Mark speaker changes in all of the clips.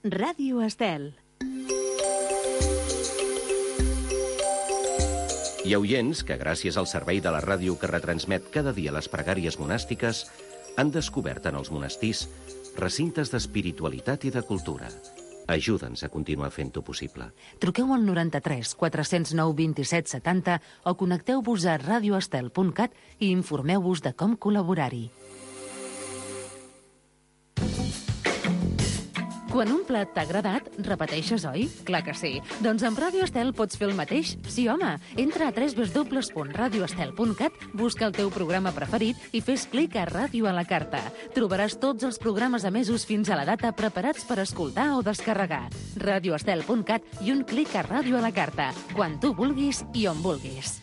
Speaker 1: Ràdio Estel.
Speaker 2: Hi ha oients que, gràcies al servei de la ràdio que retransmet cada dia les pregàries monàstiques, han descobert en els monestirs recintes d'espiritualitat i de cultura. Ajuda'ns a continuar fent-ho possible.
Speaker 3: Truqueu al 93 409 27 70 o connecteu-vos a radioestel.cat i informeu-vos de com col·laborar-hi. Quan un plat t'ha agradat, repeteixes, oi? Clar que sí. Doncs amb Ràdio Estel pots fer el mateix. Sí, home. Entra a www.radioestel.cat, busca el teu programa preferit i fes clic a Ràdio a la carta. Trobaràs tots els programes emesos fins a la data preparats per escoltar o descarregar. Radioestel.cat i un clic a Ràdio a la carta. Quan tu vulguis i on vulguis.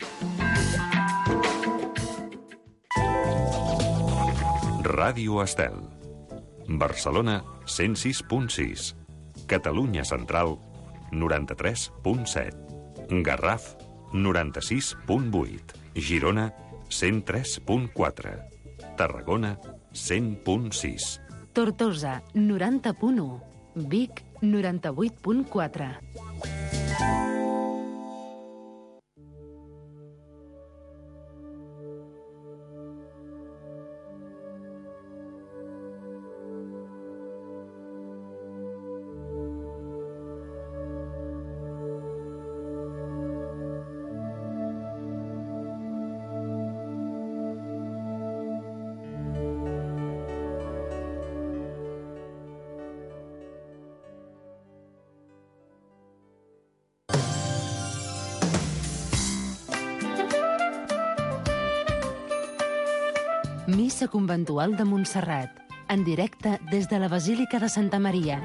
Speaker 4: Ràdio Estel. Barcelona 106.6, Catalunya Central 93.7, Garraf 96.8, Girona 103.4, Tarragona 100.6,
Speaker 3: Tortosa 90.1, Vic 98.4. Missa conventual de Montserrat, en directe des de la Basílica de Santa Maria.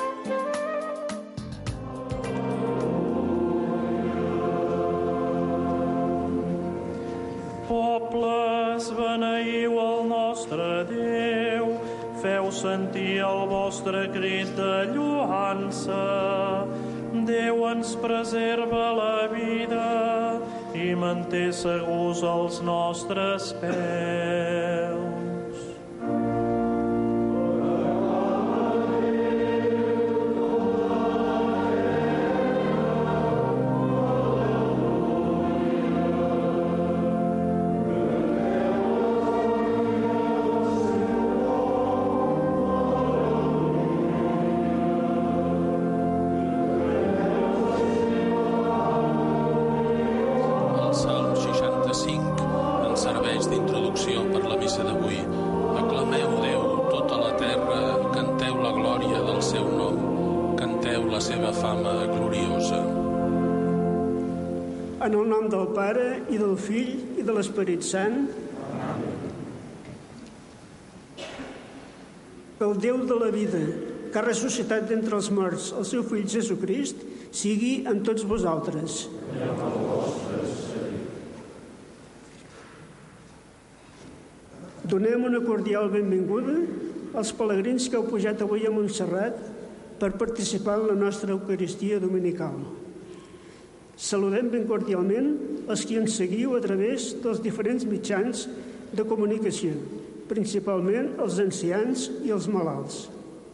Speaker 5: Pobles, beneiu el nostre Déu, feu sentir el vostre crit de lloança. Déu ens preserva la vida i manté segurs els nostres peus.
Speaker 6: En el nom del Pare, i del Fill, i de l'Esperit Sant. El Déu de la vida, que ha ressuscitat d'entre els morts el seu Fill Jesucrist, sigui amb tots vosaltres. Donem una cordial benvinguda als pelegrins que heu pujat avui a Montserrat per participar en la nostra Eucaristia dominical. Saludem ben cordialment els que ens seguiu a través dels diferents mitjans de comunicació, principalment els ancians i els malalts.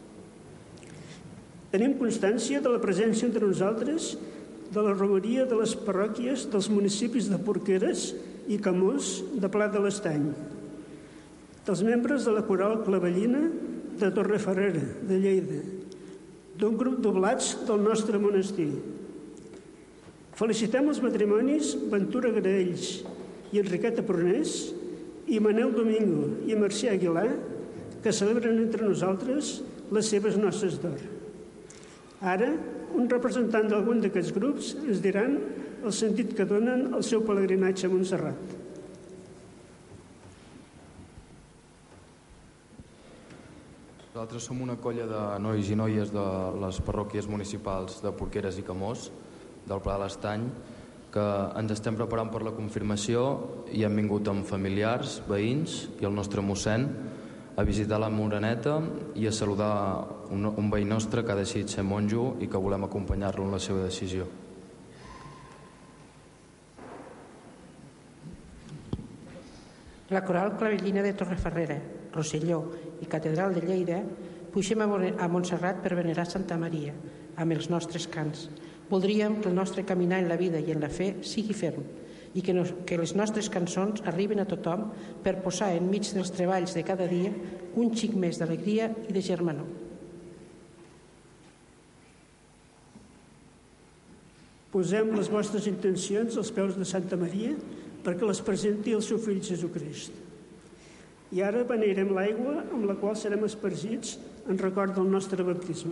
Speaker 6: Tenim constància de la presència entre nosaltres de la romeria de les parròquies dels municipis de Porqueres i Camós de Pla de l'Estany, dels membres de la coral clavellina de Torrefarrera, de Lleida, d'un grup doblats del nostre monestir. Felicitem els matrimonis Ventura Graells i Enriqueta Prunés i Manel Domingo i Mercè Aguilar, que celebren entre nosaltres les seves noces d'or. Ara, un representant d'algun d'aquests grups ens diran el sentit que donen al seu pelegrinatge a Montserrat.
Speaker 7: Nosaltres som una colla de nois i noies de les parròquies municipals de Porqueres i Camós, del Pla de l'Estany, que ens estem preparant per la confirmació i hem vingut amb familiars, veïns i el nostre mossèn a visitar la Moreneta i a saludar un veí nostre que ha decidit ser monjo i que volem acompanyar-lo en la seva decisió.
Speaker 8: La coral clavellina de Torrefarrera, Rosselló i Catedral de Lleida
Speaker 1: Pugem a Montserrat per venerar Santa Maria, amb els nostres cants. Voldríem que el nostre caminar en la vida i en la fe sigui ferm i que les nostres cançons arriben a tothom per posar enmig dels treballs de cada dia un xic més d'alegria i de germanor.
Speaker 6: Posem les vostres intencions als peus de Santa Maria perquè les presenti el seu fill Jesucrist. I ara beneirem l'aigua amb la qual serem espargits en record del nostre baptisme.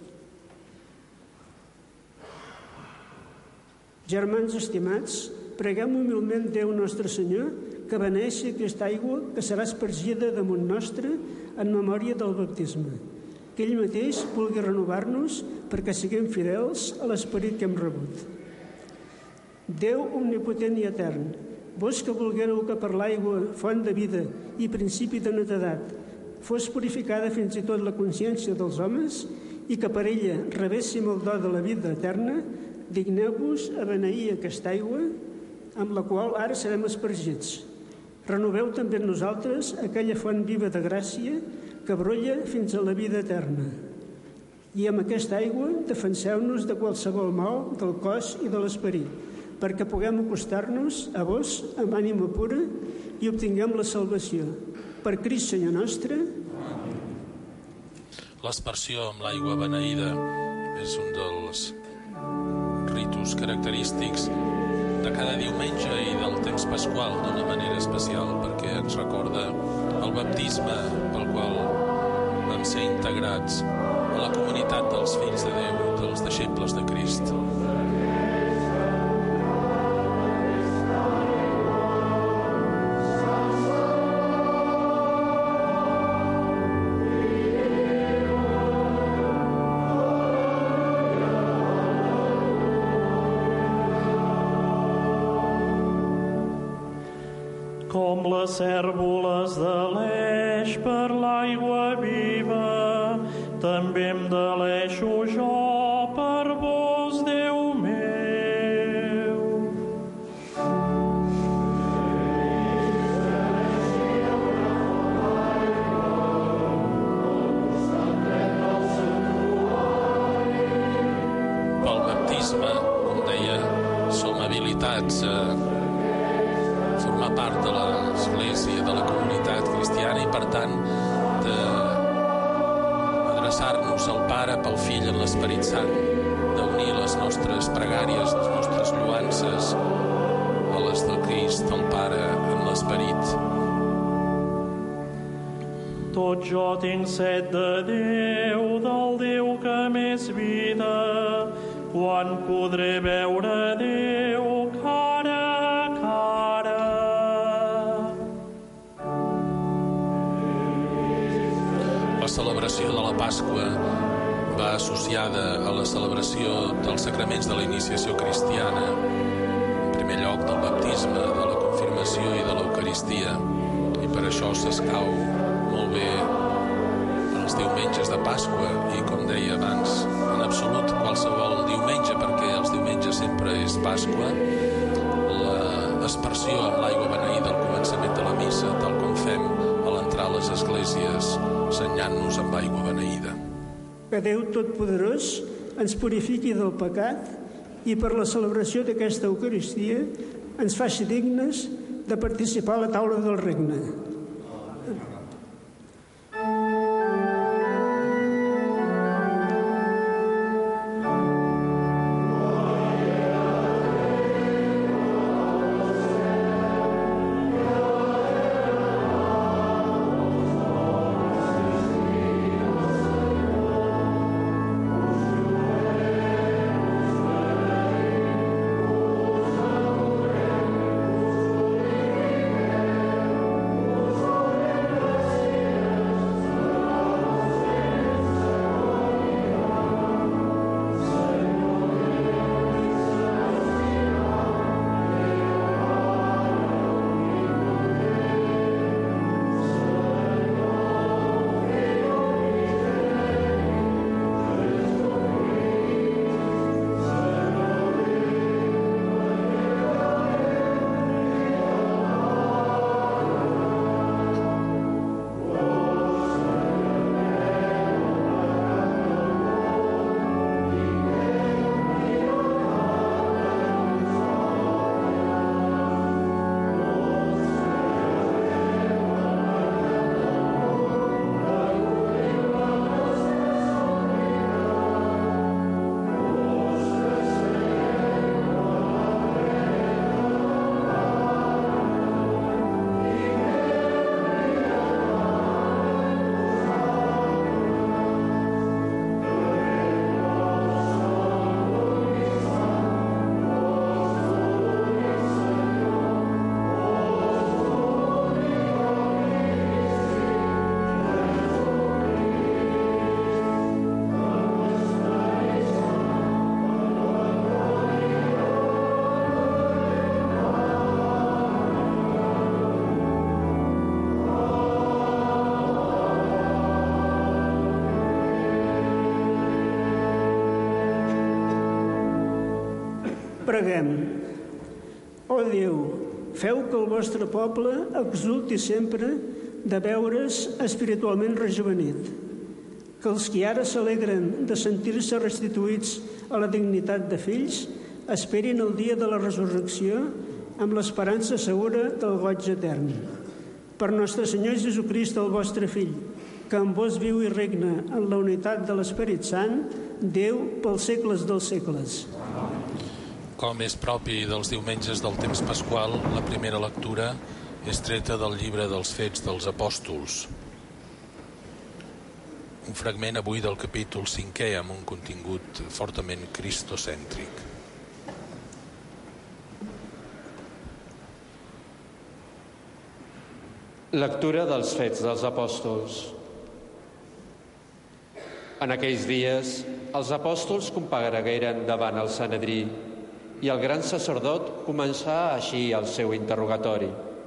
Speaker 6: Germans estimats, preguem humilment Déu nostre Senyor que beneeixi aquesta aigua que serà espargida damunt nostre en memòria del baptisme, que ell mateix vulgui renovar-nos perquè siguem fidels a l'esperit que hem rebut. Déu omnipotent i etern, vos que volguéreu que per l'aigua, font de vida i principi de netedat, fos purificada fins i tot la consciència dels homes i que per ella rebéssim el do de la vida eterna, digneu-vos a beneir aquesta aigua amb la qual ara serem espargits. Renoveu també en nosaltres aquella font viva de gràcia que brolla fins a la vida eterna. I amb aquesta aigua defenseu-nos de qualsevol mal del cos i de l'esperit, perquè puguem acostar-nos a vos amb ànima pura i obtinguem la salvació. Per Crist Senyor nostre.
Speaker 8: L'aspersió amb l'aigua beneïda és un dels ritus característics de cada diumenge i del temps pasqual d'una manera especial perquè ens recorda el baptisme pel qual vam ser integrats a la comunitat dels fills de Déu, dels deixebles de Crist.
Speaker 5: Com les cèrvoles de l'Eix per l'aigua viva, també em deleixo jo per vos, Déu meu.
Speaker 8: Pel baptisme, com deia, som habilitats a formar part de l'Església, de la comunitat cristiana i, per tant, d'adreçar-nos al Pare pel Fill en l'Esperit Sant, d'unir les nostres pregàries, les nostres lluances a les de Crist, el Pare, en l'Esperit.
Speaker 5: Tot jo tinc set de Déu, del Déu que m'és vida, quan podré veure Déu cara a cara.
Speaker 8: La celebració de la Pasqua va associada a la celebració dels sacraments de la iniciació cristiana, en primer lloc del baptisme, de la confirmació i de l'Eucaristia, i per això s'escau molt bé els diumenges de Pasqua i, com deia abans, en absolut qualsevol diumenge, perquè els diumenges sempre és Pasqua, l'aspersió amb l'aigua beneïda al començament de la missa, tal com fem a l'entrar a les esglésies, senyant-nos amb aigua beneïda.
Speaker 6: Que Déu Totpoderós ens purifiqui del pecat i per la celebració d'aquesta Eucaristia ens faci dignes de participar a la taula del regne. Preguem. Ó Déu, feu que el vostre poble exulti sempre de veure's espiritualment rejuvenit, que els qui ara s'alegren de sentir-se restituïts a la dignitat de fills esperin el dia de la resurrecció amb l'esperança segura del goig etern. Per nostre Senyor Jesucrist, el vostre Fill, que amb vos viu i regna en la unitat de l'Esperit Sant, Déu pels segles dels segles.
Speaker 8: Com és propi dels diumenges del temps pasqual, la primera lectura és treta del llibre dels Fets dels Apòstols. Un fragment avui del capítol 5è amb un contingut fortament cristocèntric.
Speaker 9: Lectura dels Fets dels Apòstols. En aquells dies, els apòstols comparegueren davant el Sanedrí i el gran sacerdot començà així el seu interrogatori.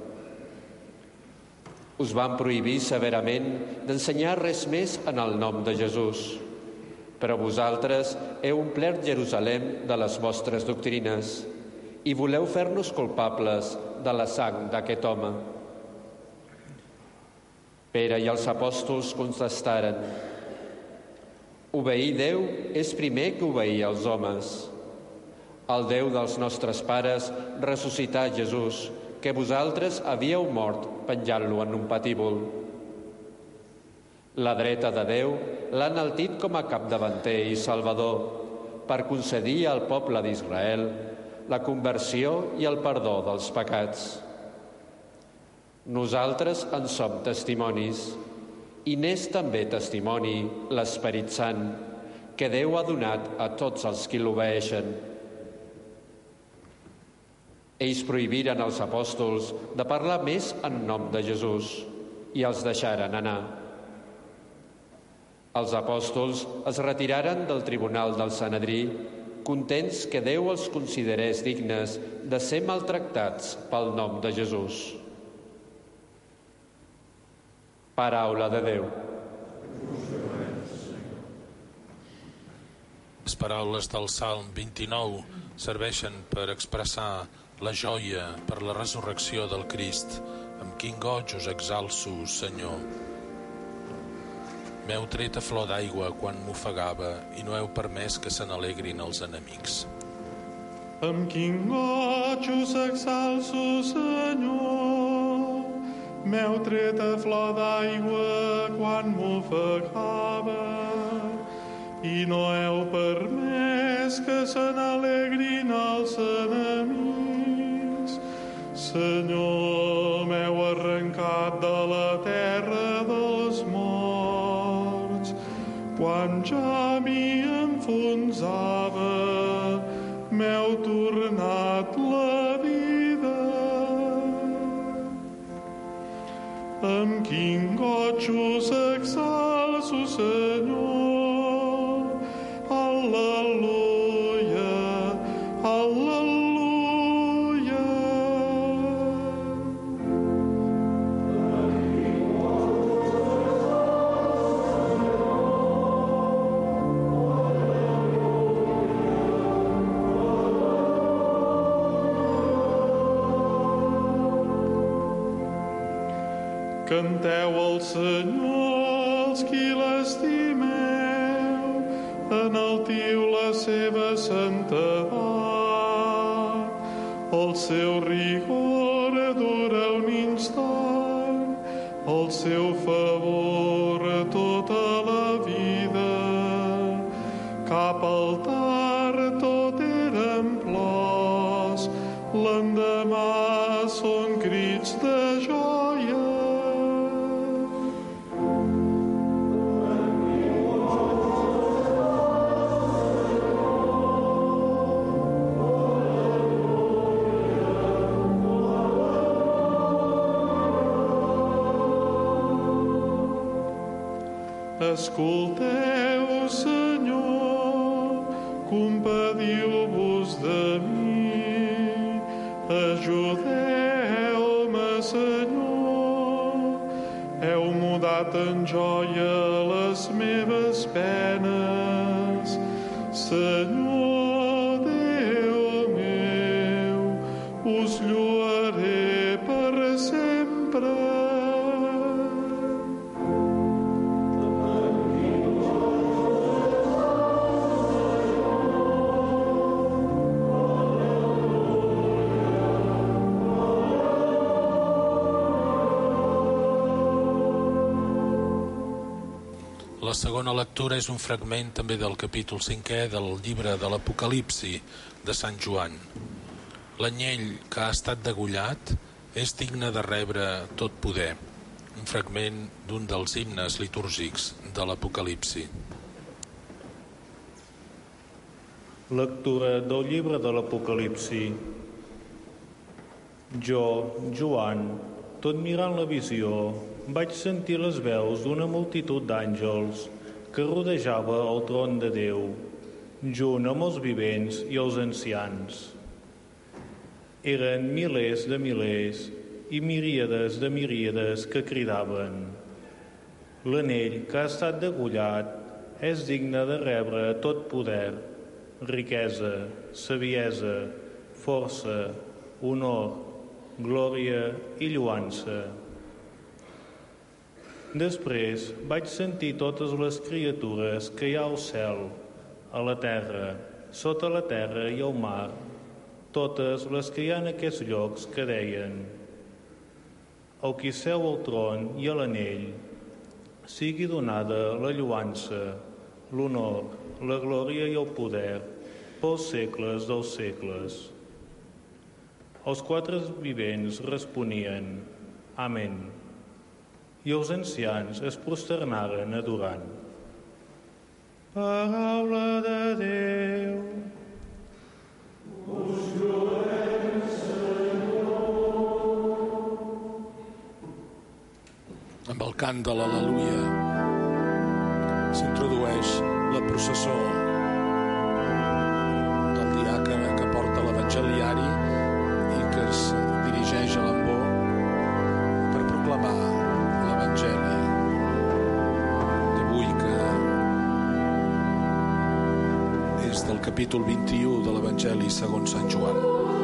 Speaker 9: Us van prohibir severament d'ensenyar res més en el nom de Jesús, però vosaltres heu omplert Jerusalem de les vostres doctrines i voleu fer-nos culpables de la sang d'aquest home. Pere i els apòstols contestaren: obeir Déu és primer que obeir els homes. El Déu dels nostres pares ressuscità Jesús, que vosaltres havíeu mort penjant-lo en un patíbul. La dreta de Déu l'ha enaltit com a capdavanter i salvador per concedir al poble d'Israel la conversió i el perdó dels pecats. Nosaltres en som testimonis, i n'és també testimoni l'Esperit Sant, que Déu ha donat a tots els qui l'obeeixen. Ells prohibiren als apòstols de parlar més en nom de Jesús i els deixaren anar. Els apòstols es retiraren del tribunal del Sanedrí, contents que Déu els considerés dignes de ser maltractats pel nom de Jesús. Paraula de Déu.
Speaker 8: Les paraules del Salm 29 serveixen per expressar la joia per la resurrecció del Crist. Amb quin goig us exalço, Senyor. M'heu tret a flor d'aigua quan m'ofegava i no heu permès que se n'alegrin els enemics.
Speaker 5: Amb quin goig us exalço, Senyor. M'heu tret a flor d'aigua quan m'ofegava i no heu permès que se n'alegrin els enemics. Senyor, m'heu arrencat de la terra dels morts. Quan ja m'hi enfonsava, m'heu tornat la vida. Amb quin goig us exalço, Senyor. Al·leluia, al·leluia. Canteu al Senyor els qui l'estimeu, enaltiu la seva santedat. El seu rigor dura un instant, el seu favor tota la vida. Cap al tard tot eren plors, l'endemà són crits de joia. Escolteu, Senyor, compadiu-vos de mi. Ajudeu-me, Senyor. Heu mudat en joia les meves penes. Senyor, Déu meu. us lloaré per sempre.
Speaker 8: La segona lectura és un fragment també del capítol 5è del llibre de l'Apocalipsi de Sant Joan. L'anyell que ha estat degollat és digne de rebre tot poder. Un fragment d'un dels himnes litúrgics de l'Apocalipsi.
Speaker 10: Lectura del llibre de l'Apocalipsi. Jo, Joan, tot mirant la visió, vaig sentir les veus d'una multitud d'àngels que rodejava el tron de Déu, junt amb els vivents i els ancians. Eren milers de milers i miríades de miríades que cridaven: l'anell que ha estat degollat és digne de rebre tot poder, riquesa, saviesa, força, honor, glòria i lloança. Després vaig sentir totes les criatures que hi ha al cel, a la terra, sota la terra i al mar, totes les que hi ha en aquests llocs que deien: al qui seu al tron i a l'anell, sigui donada la lloança, l'honor, la glòria i el poder pels segles dels segles. Els quatre vivents responien: Amén. I els ancians es prosternaren adorant. Paraula de Déu. Us lloem, Senyor.
Speaker 8: Amb el cant de l'Al·leluia s'introdueix la processó del diàcon que porta l'evangeliari i que es dirigeix a l'ambó per proclamar l'Evangeli d'avui, que és del capítol 21 de l'Evangeli segons Sant Joan.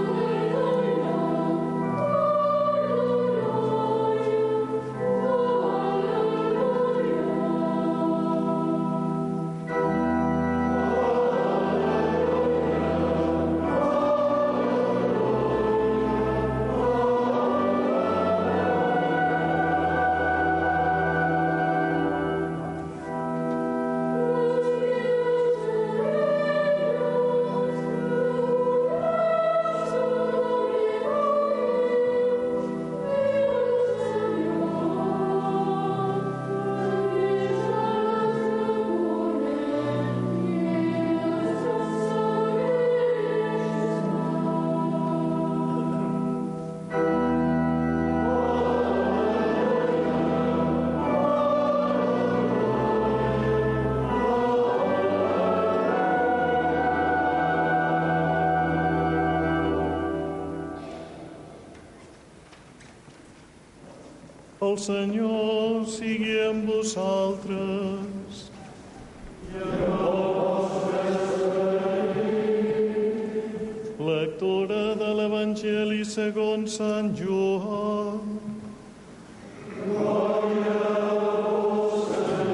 Speaker 5: El Senyor sigui amb vosaltres. I amb el vostre esperit. Lectura de l'Evangeli segons Sant Joan. Glòria a vos,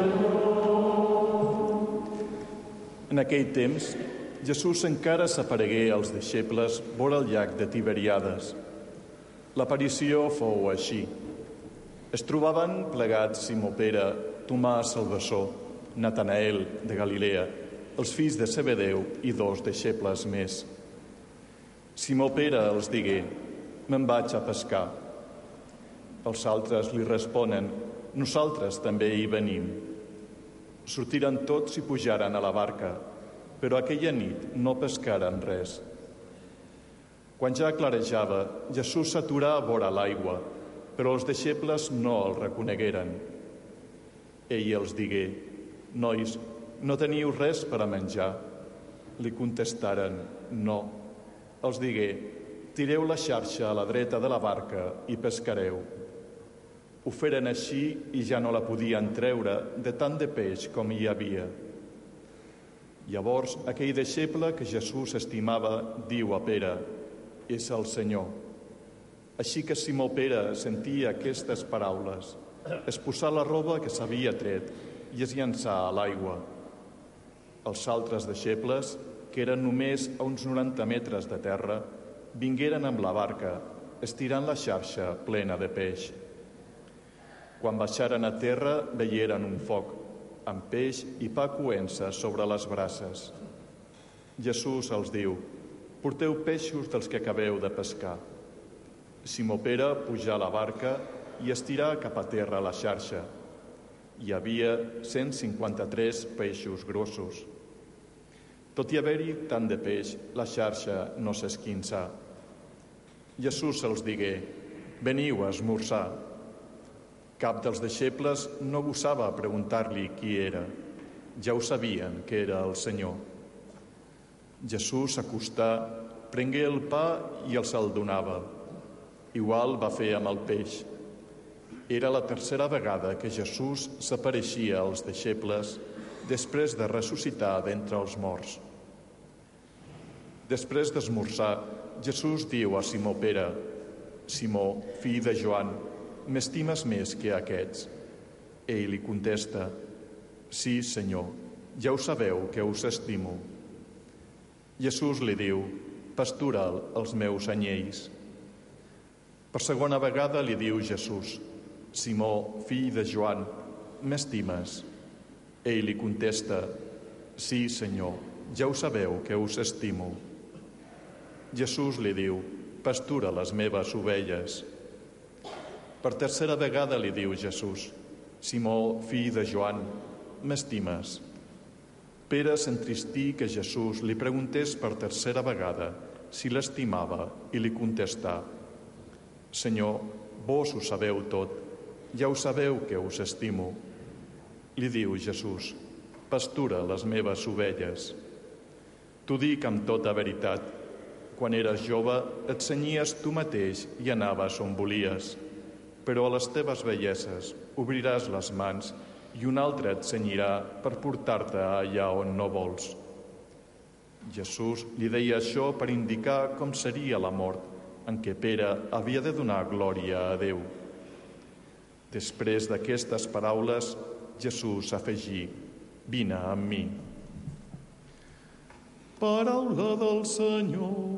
Speaker 5: Senyor.
Speaker 11: En aquell temps, Jesús encara s'aparegué als deixebles vora el llac de Tiberiades. L'aparició fou així. Es trobaven plegats Simó Pere, Tomàs el Bessó, Natanael de Galilea, els fills de Zebedeu i dos deixebles més. Simó Pere els digué: me'n vaig a pescar. Els altres li responen: nosaltres també hi venim. Sortiren tots i pujaren a la barca, però aquella nit no pescaren res. Quan ja clarejava, Jesús s'aturà a vora l'aigua, però els deixebles no el reconegueren. Ell els digué: nois, no teniu res per a menjar? Li contestaren: no. Els digué: tireu la xarxa a la dreta de la barca i pescareu. Ho feren així i ja no la podien treure de tant de peix com hi havia. Llavors aquell deixeble que Jesús estimava diu a Pere: és el Senyor. Així que Simó Pere sentia aquestes paraules, es posà la roba que s'havia tret i es llançà a l'aigua. Els altres deixebles, que eren només a uns 90 metres de terra, vingueren amb la barca, estirant la xarxa plena de peix. Quan baixaren a terra, veieren un foc, amb peix i pa coent-se sobre les brases. Jesús els diu: porteu peixos dels que acabeu de pescar. Simó Pere pujà a la barca i estirà cap a terra la xarxa. Hi havia 153 peixos grossos. Tot i haver-hi tant de peix, la xarxa no s'esquinçà. Jesús els digué: veniu a esmorzar. Cap dels deixebles no gosava preguntar-li qui era. Ja ho sabien que era el Senyor. Jesús s'acostà, prengué el pa i els el donava. Igual va fer amb el peix. Era la tercera vegada que Jesús s'apareixia als deixebles després de ressuscitar d'entre els morts. Després d'esmorzar, Jesús diu a Simó Pere: Simó, fill de Joan, m'estimes més que aquests? Ell li contesta: sí, Senyor, ja ho sabeu que us estimo. Jesús li diu: pastura els meus anyells. Per segona vegada li diu Jesús: Simó, fill de Joan, m'estimes? Ell li contesta: sí, Senyor, ja ho sabeu que us estimo. Jesús li diu: pastura les meves ovelles. Per tercera vegada li diu Jesús: Simó, fill de Joan, m'estimes? Pere s'entristí que Jesús li preguntés per tercera vegada si l'estimava i li contestà: Senyor, vos ho sabeu tot, ja ho sabeu que us estimo. Li diu Jesús: pastura les meves ovelles. T'ho dic amb tota veritat, quan eres jove et cenyies tu mateix i anaves on volies, però a les teves velleses obriràs les mans i un altre et cenyirà per portar-te allà on no vols. Jesús li deia això per indicar com seria la mort en què Pere havia de donar glòria a Déu. Després d'aquestes paraules, Jesús afegí: vine amb mi. Paraula del Senyor.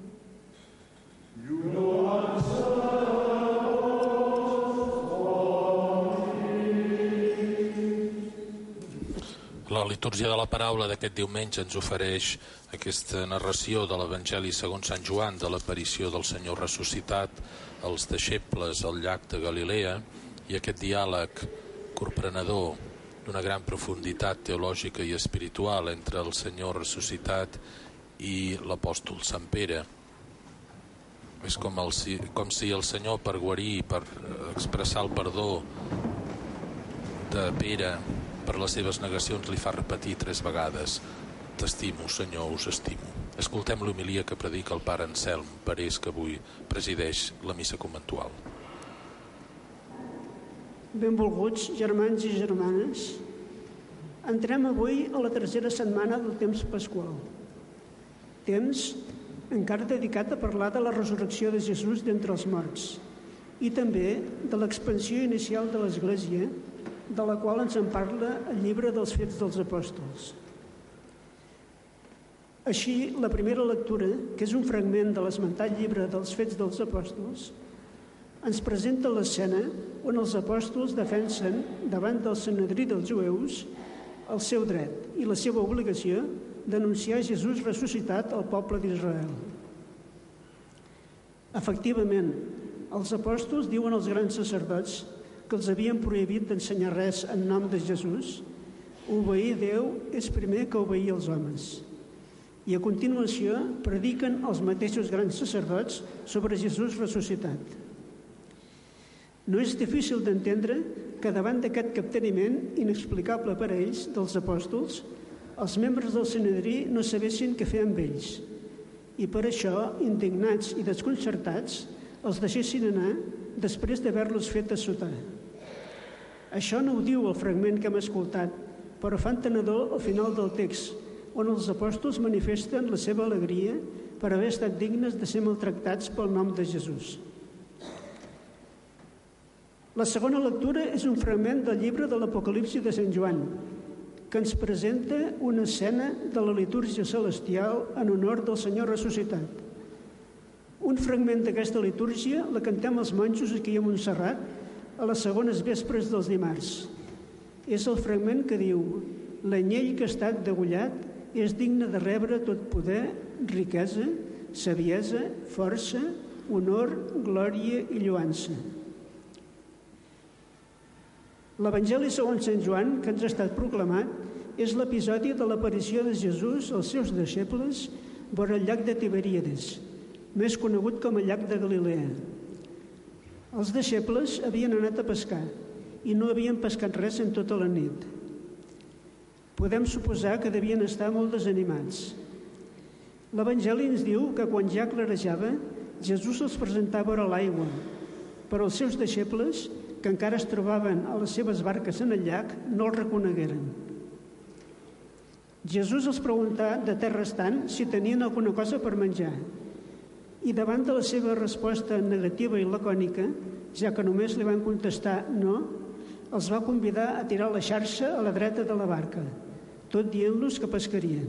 Speaker 8: La litúrgia de la paraula d'aquest diumenge ens ofereix aquesta narració de l'Evangeli segons Sant Joan de l'aparició del Senyor ressuscitat als deixebles al llac de Galilea i aquest diàleg corprenedor d'una gran profunditat teològica i espiritual entre el Senyor ressuscitat i l'apòstol Sant Pere. És com si el Senyor, per guarir, per expressar el perdó de Pere per les seves negacions, li fa repetir 3 vegades: t'estimo, Senyor, us estimo. Escoltem l'homilia que predica el pare Anselm Parés, que avui presideix la missa conventual.
Speaker 6: Benvolguts germans i germanes, entrem avui a la tercera setmana del temps pasqual. Temps encara dedicat a parlar de la resurrecció de Jesús d'entre els morts i també de l'expansió inicial de l'Església, de la qual ens en parla el llibre dels Fets dels Apòstols. Així, la primera lectura, que és un fragment de l'esmentat llibre dels Fets dels Apòstols, ens presenta l'escena on els apòstols defensen davant del Sanedrí dels jueus el seu dret i la seva obligació d'anunciar Jesús ressuscitat al poble d'Israel. Efectivament, els apòstols diuen als grans sacerdots que els havien prohibit d'ensenyar res en nom de Jesús. Obeir Déu és primer que obeir els homes. I a continuació prediquen els mateixos grans sacerdots sobre Jesús ressuscitat. No és difícil d'entendre que davant d'aquest capteniment inexplicable per a ells dels apòstols, els membres del Sanedrí no sabessin què fer amb ells i per això, indignats i desconcertats, els deixessin anar després d'haver-los fet assotar. Això no ho diu el fragment que hem escoltat, però fa entenedor al final del text, on els apòstols manifesten la seva alegria per haver estat dignes de ser maltractats pel nom de Jesús. La segona lectura és un fragment del llibre de l'Apocalipsi de Sant Joan, que ens presenta una escena de la litúrgia celestial en honor del Senyor ressuscitat. Un fragment d'aquesta litúrgia la cantem els monjos aquí a Montserrat a les segones vespres dels dimarts. És el fragment que diu: l'anyell que ha estat degollat és digne de rebre tot poder, riquesa, saviesa, força, honor, glòria i lloança. L'Evangeli segons Sant Joan, que ens ha estat proclamat, és l'episodi de l'aparició de Jesús als seus deixebles vora el llac de Tiberíades, més conegut com a llac de Galilea. Els deixebles havien anat a pescar i no havien pescat res en tota la nit. Podem suposar que devien estar molt desanimats. L'Evangeli ens diu que quan ja clarejava, Jesús els presentava a l'aigua, però els seus deixebles, que encara es trobaven a les seves barques en el llac, no el reconegueren. Jesús els preguntà de terra estant si tenien alguna cosa per menjar, i davant de la seva resposta negativa i lacònica, ja que només li van contestar no, els va convidar a tirar la xarxa a la dreta de la barca, tot dient-los que pescarien.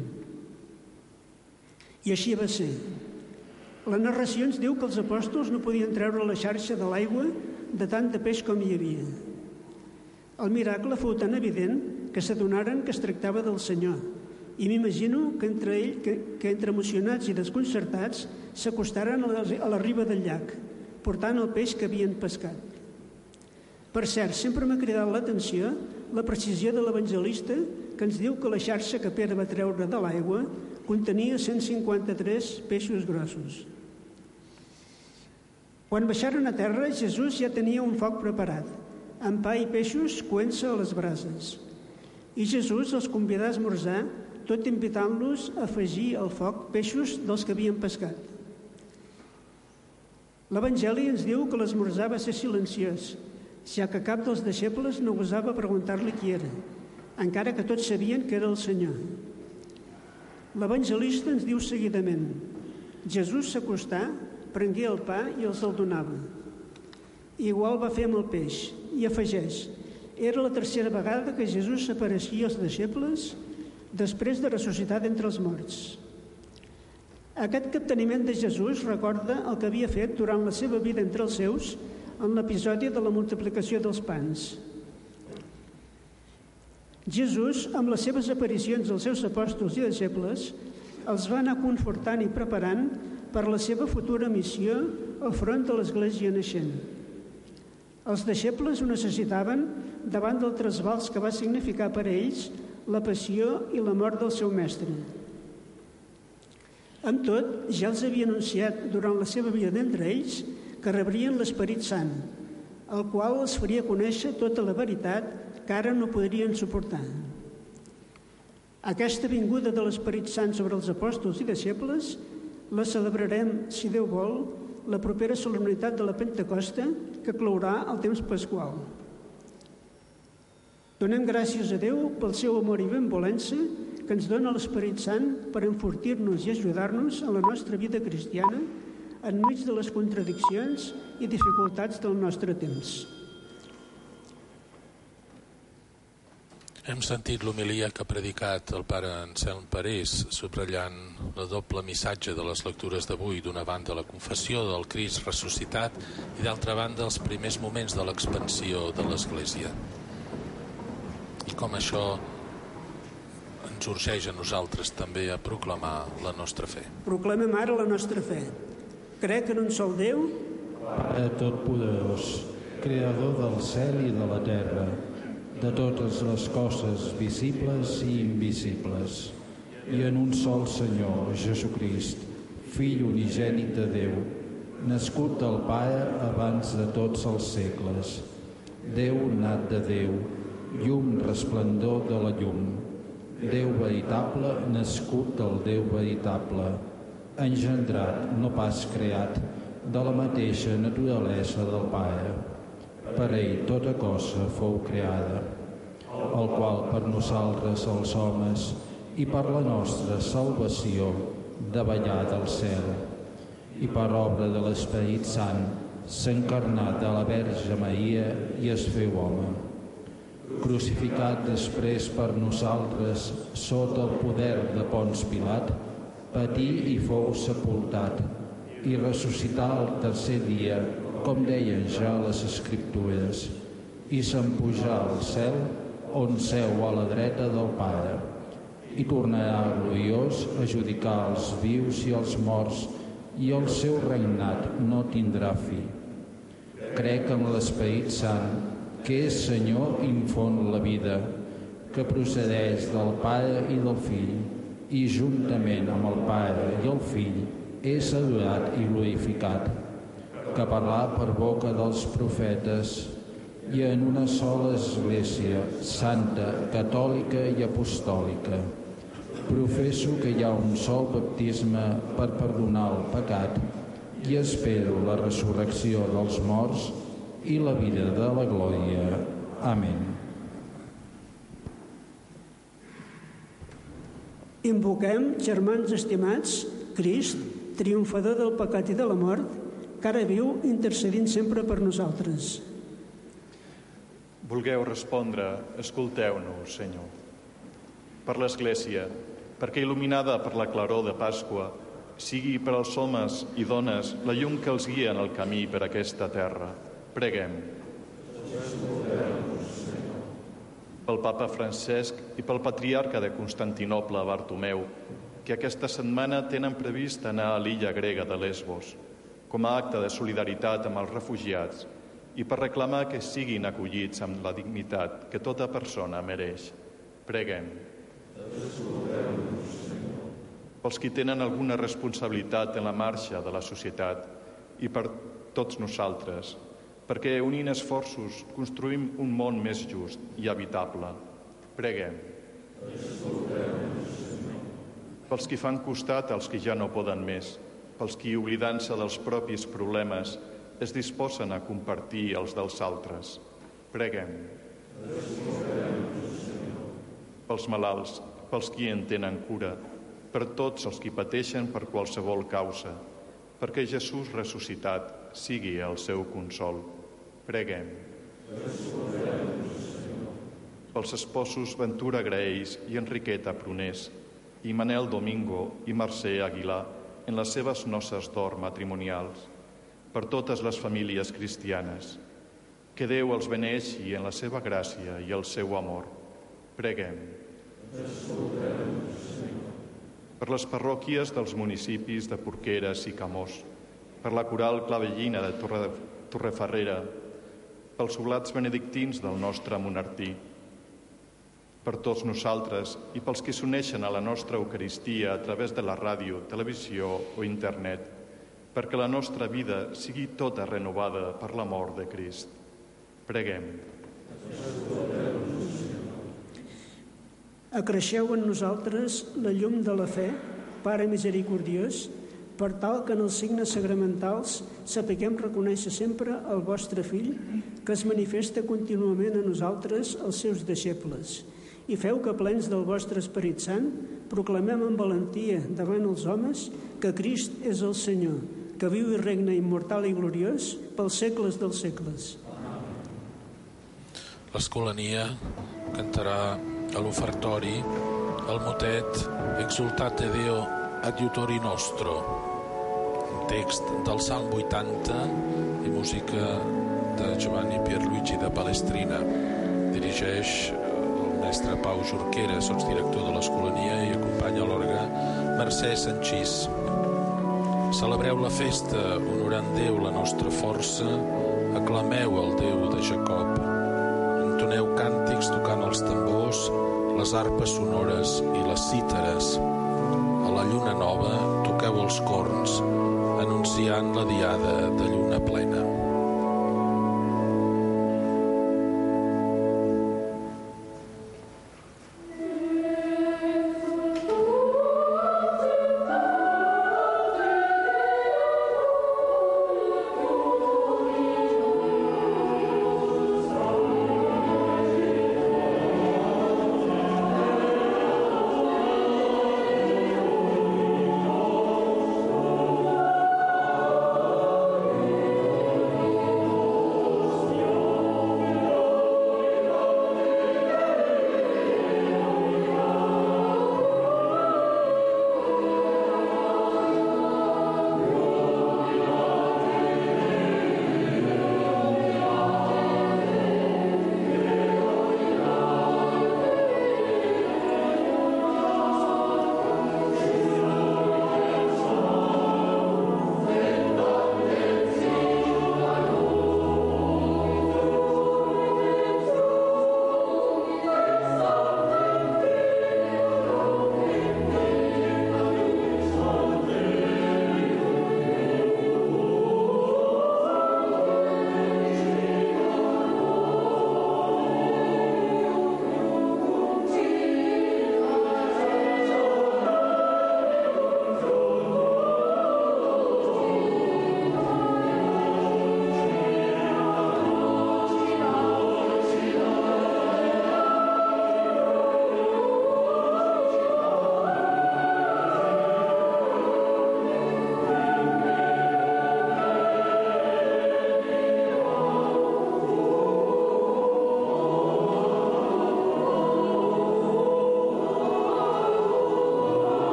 Speaker 6: I així va ser. La narració ens diu que els apòstols no podien treure la xarxa de l'aigua de tant de peix com hi havia. El miracle fou tan evident que s'adonaren que es tractava del Senyor, i m'imagino que entre emocionats i desconcertats s'acostaren a la riba del llac, portant el peix que havien pescat. Per cert, sempre m'ha cridat l'atenció la precisió de l'evangelista que ens diu que la xarxa que Pere va treure de l'aigua contenia 153 peixos grossos. Quan baixaren a terra, Jesús ja tenia un foc preparat, amb pa i peixos coent-se a les brases. I Jesús els convidà a esmorzar, tot invitant-los a afegir al foc peixos dels que havien pescat. L'Evangeli ens diu que l'esmorzar va ser silenciós, ja que cap dels deixebles no gosava preguntar-li qui era, encara que tots sabien que era el Senyor. L'evangelista ens diu seguidament: Jesús s'acostà, prengué el pa i els el donava. Igual va fer amb el peix, i afegeix: era la tercera vegada que Jesús s'apareixia als deixebles després de ressuscitar d'entre els morts. Aquest capteniment de Jesús recorda el que havia fet durant la seva vida entre els seus en l'episodi de la multiplicació dels pans. Jesús, amb les seves aparicions als seus apòstols i deixebles, els va anar confortant i preparant per la seva futura missió al front de l'Església naixent. Els deixebles ho necessitaven davant del trasbals que va significar per a ells la passió i la mort del seu mestre. Amb tot, ja els havia anunciat durant la seva vida d'entre ells que rebrien l'Esperit Sant, el qual els faria conèixer tota la veritat que ara no podrien suportar. Aquesta vinguda de l'Esperit Sant sobre els apòstols i deixebles la celebrarem, si Déu vol, la propera solemnitat de la Pentecosta, que clourà el temps pasqual. Donem gràcies a Déu pel seu amor i benvolença que ens dona l'Esperit Sant per enfortir-nos i ajudar-nos en la nostra vida cristiana enmig de les contradiccions i dificultats del nostre temps.
Speaker 8: Hem sentit l'homilia que ha predicat el pare Anselm Parés, subratllant el doble missatge de les lectures d'avui, d'una banda la confessió del Crist ressuscitat i d'altra banda els primers moments de l'expansió de l'Església. I com això ens urgeix a nosaltres també a proclamar la nostra fe.
Speaker 6: Proclamem ara la nostra fe. Crec en un sol Déu,
Speaker 12: Pare Totpoderós, Creador del cel i de la terra, de totes les coses visibles i invisibles, i en un sol Senyor, Jesucrist, Fill unigènit de Déu, nascut del Pare abans de tots els segles, Déu nat de Déu, llum resplendor de la llum, Déu veritable, nascut del Déu veritable, engendrat, no pas creat, de la mateixa naturalesa del Pare. Per ell tota cosa fou creada, el qual per nosaltres els homes i per la nostra salvació davallar del cel, i per obra de l'Esperit Sant s'encarnà de la Verge Maria i es feu home. Crucificat després per nosaltres sota el poder de Ponç Pilat, patí i fou sepultat, i ressuscità el tercer dia, com deien ja les Escriptures, i se'n pujà al cel, on seu a la dreta del Pare, i tornarà gloriós a judicar els vius i els morts, i el seu regnat no tindrà fi. Crec en l'Esperit Sant, que és Senyor i infon la vida, que procedeix del Pare i del Fill, i juntament amb el Pare i el Fill és adorat i glorificat, que parlà per boca dels profetes, i en una sola Església, santa, catòlica i apostòlica. Professo que hi ha un sol baptisme per perdonar el pecat i espero la resurrecció dels morts i la vida de la glòria. Amén.
Speaker 6: Invoquem, germans estimats, Crist, triomfador del pecat i de la mort, que ara viu intercedint sempre per nosaltres.
Speaker 11: Vulgueu respondre, escolteu-nos, Senyor. Per l'Església, perquè il·luminada per la claror de Pasqua, sigui per als homes i dones la llum que els guia en el camí per aquesta terra. Preguem. Pel papa Francesc i pel patriarca de Constantinoble, Bartomeu, que aquesta setmana tenen previst anar a l'illa grega de Lesbos, com a acte de solidaritat amb els refugiats i per reclamar que siguin acollits amb la dignitat que tota persona mereix. Preguem. Pels qui tenen alguna responsabilitat en la marxa de la societat i per tots nosaltres, perquè unint esforços construïm un món més just i habitable. Preguem. Pels qui fan costat als que ja no poden més, pels qui, oblidant-se dels propis problemes, es disposen a compartir els dels altres. Preguem. Pels malalts, pels qui en tenen cura, per tots els qui pateixen per qualsevol causa, perquè Jesús ressuscitat sigui el seu consol. Preguem. Pels esposos Ventura Graells i Enriqueta Prunés, i Manel Domingo i Mercè Aguilar en les seves noces d'or matrimonials, per totes les famílies cristianes. Que Déu els beneixi en la seva gràcia i el seu amor. Preguem. Per les parròquies dels municipis de Porqueres i Camós, per la coral clavellina de Torrefarrera, pels oblats benedictins del nostre monartí, per tots nosaltres i pels que s'uneixen a la nostra Eucaristia a través de la ràdio, televisió o internet, perquè la nostra vida sigui tota renovada per la mort de Crist. Preguem.
Speaker 6: Acreixeu en nosaltres la llum de la fe, Pare misericordiós, per tal que en els signes sacramentals sapiguem reconèixer sempre el vostre Fill, que es manifesta contínuament a nosaltres, els seus deixebles. I feu que, plens del vostre Esperit Sant, proclamem amb valentia davant els homes que Crist és el Senyor, que viu i regna immortal i gloriós pels segles dels segles.
Speaker 8: L'Escolania cantarà a l'ofertori el motet Exultate Deo adiutori nostro, un text del Salm 80 i música de Giovanni Pierluigi de Palestrina. Dirigeix el mestre Pau Jorquera, sotsdirector de l'Escolania, i acompanya l'orgue Mercè Sanchís. Celebreu la festa honorant Déu, la nostra força, aclameu el Déu de Jacob. Entoneu càntics tocant els tambors, les arpes sonores i les cítares. A la lluna nova toqueu els corns, anunciant la diada de lluna plena.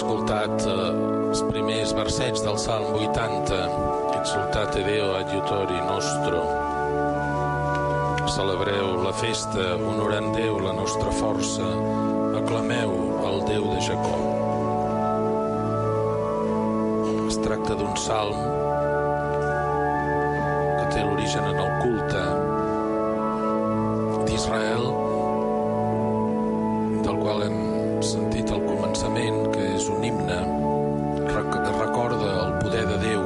Speaker 8: escoltat els primers versets del Salm 80, Exultate Deo adiutori nostro. Celebreu la festa, honorant Déu, la nostra força, aclameu el Déu de Jacob. Es tracta d'un salm que té l'origen en el culte d'Israel, del qual hem sentit al començament, que és un himne, recorda el poder de Déu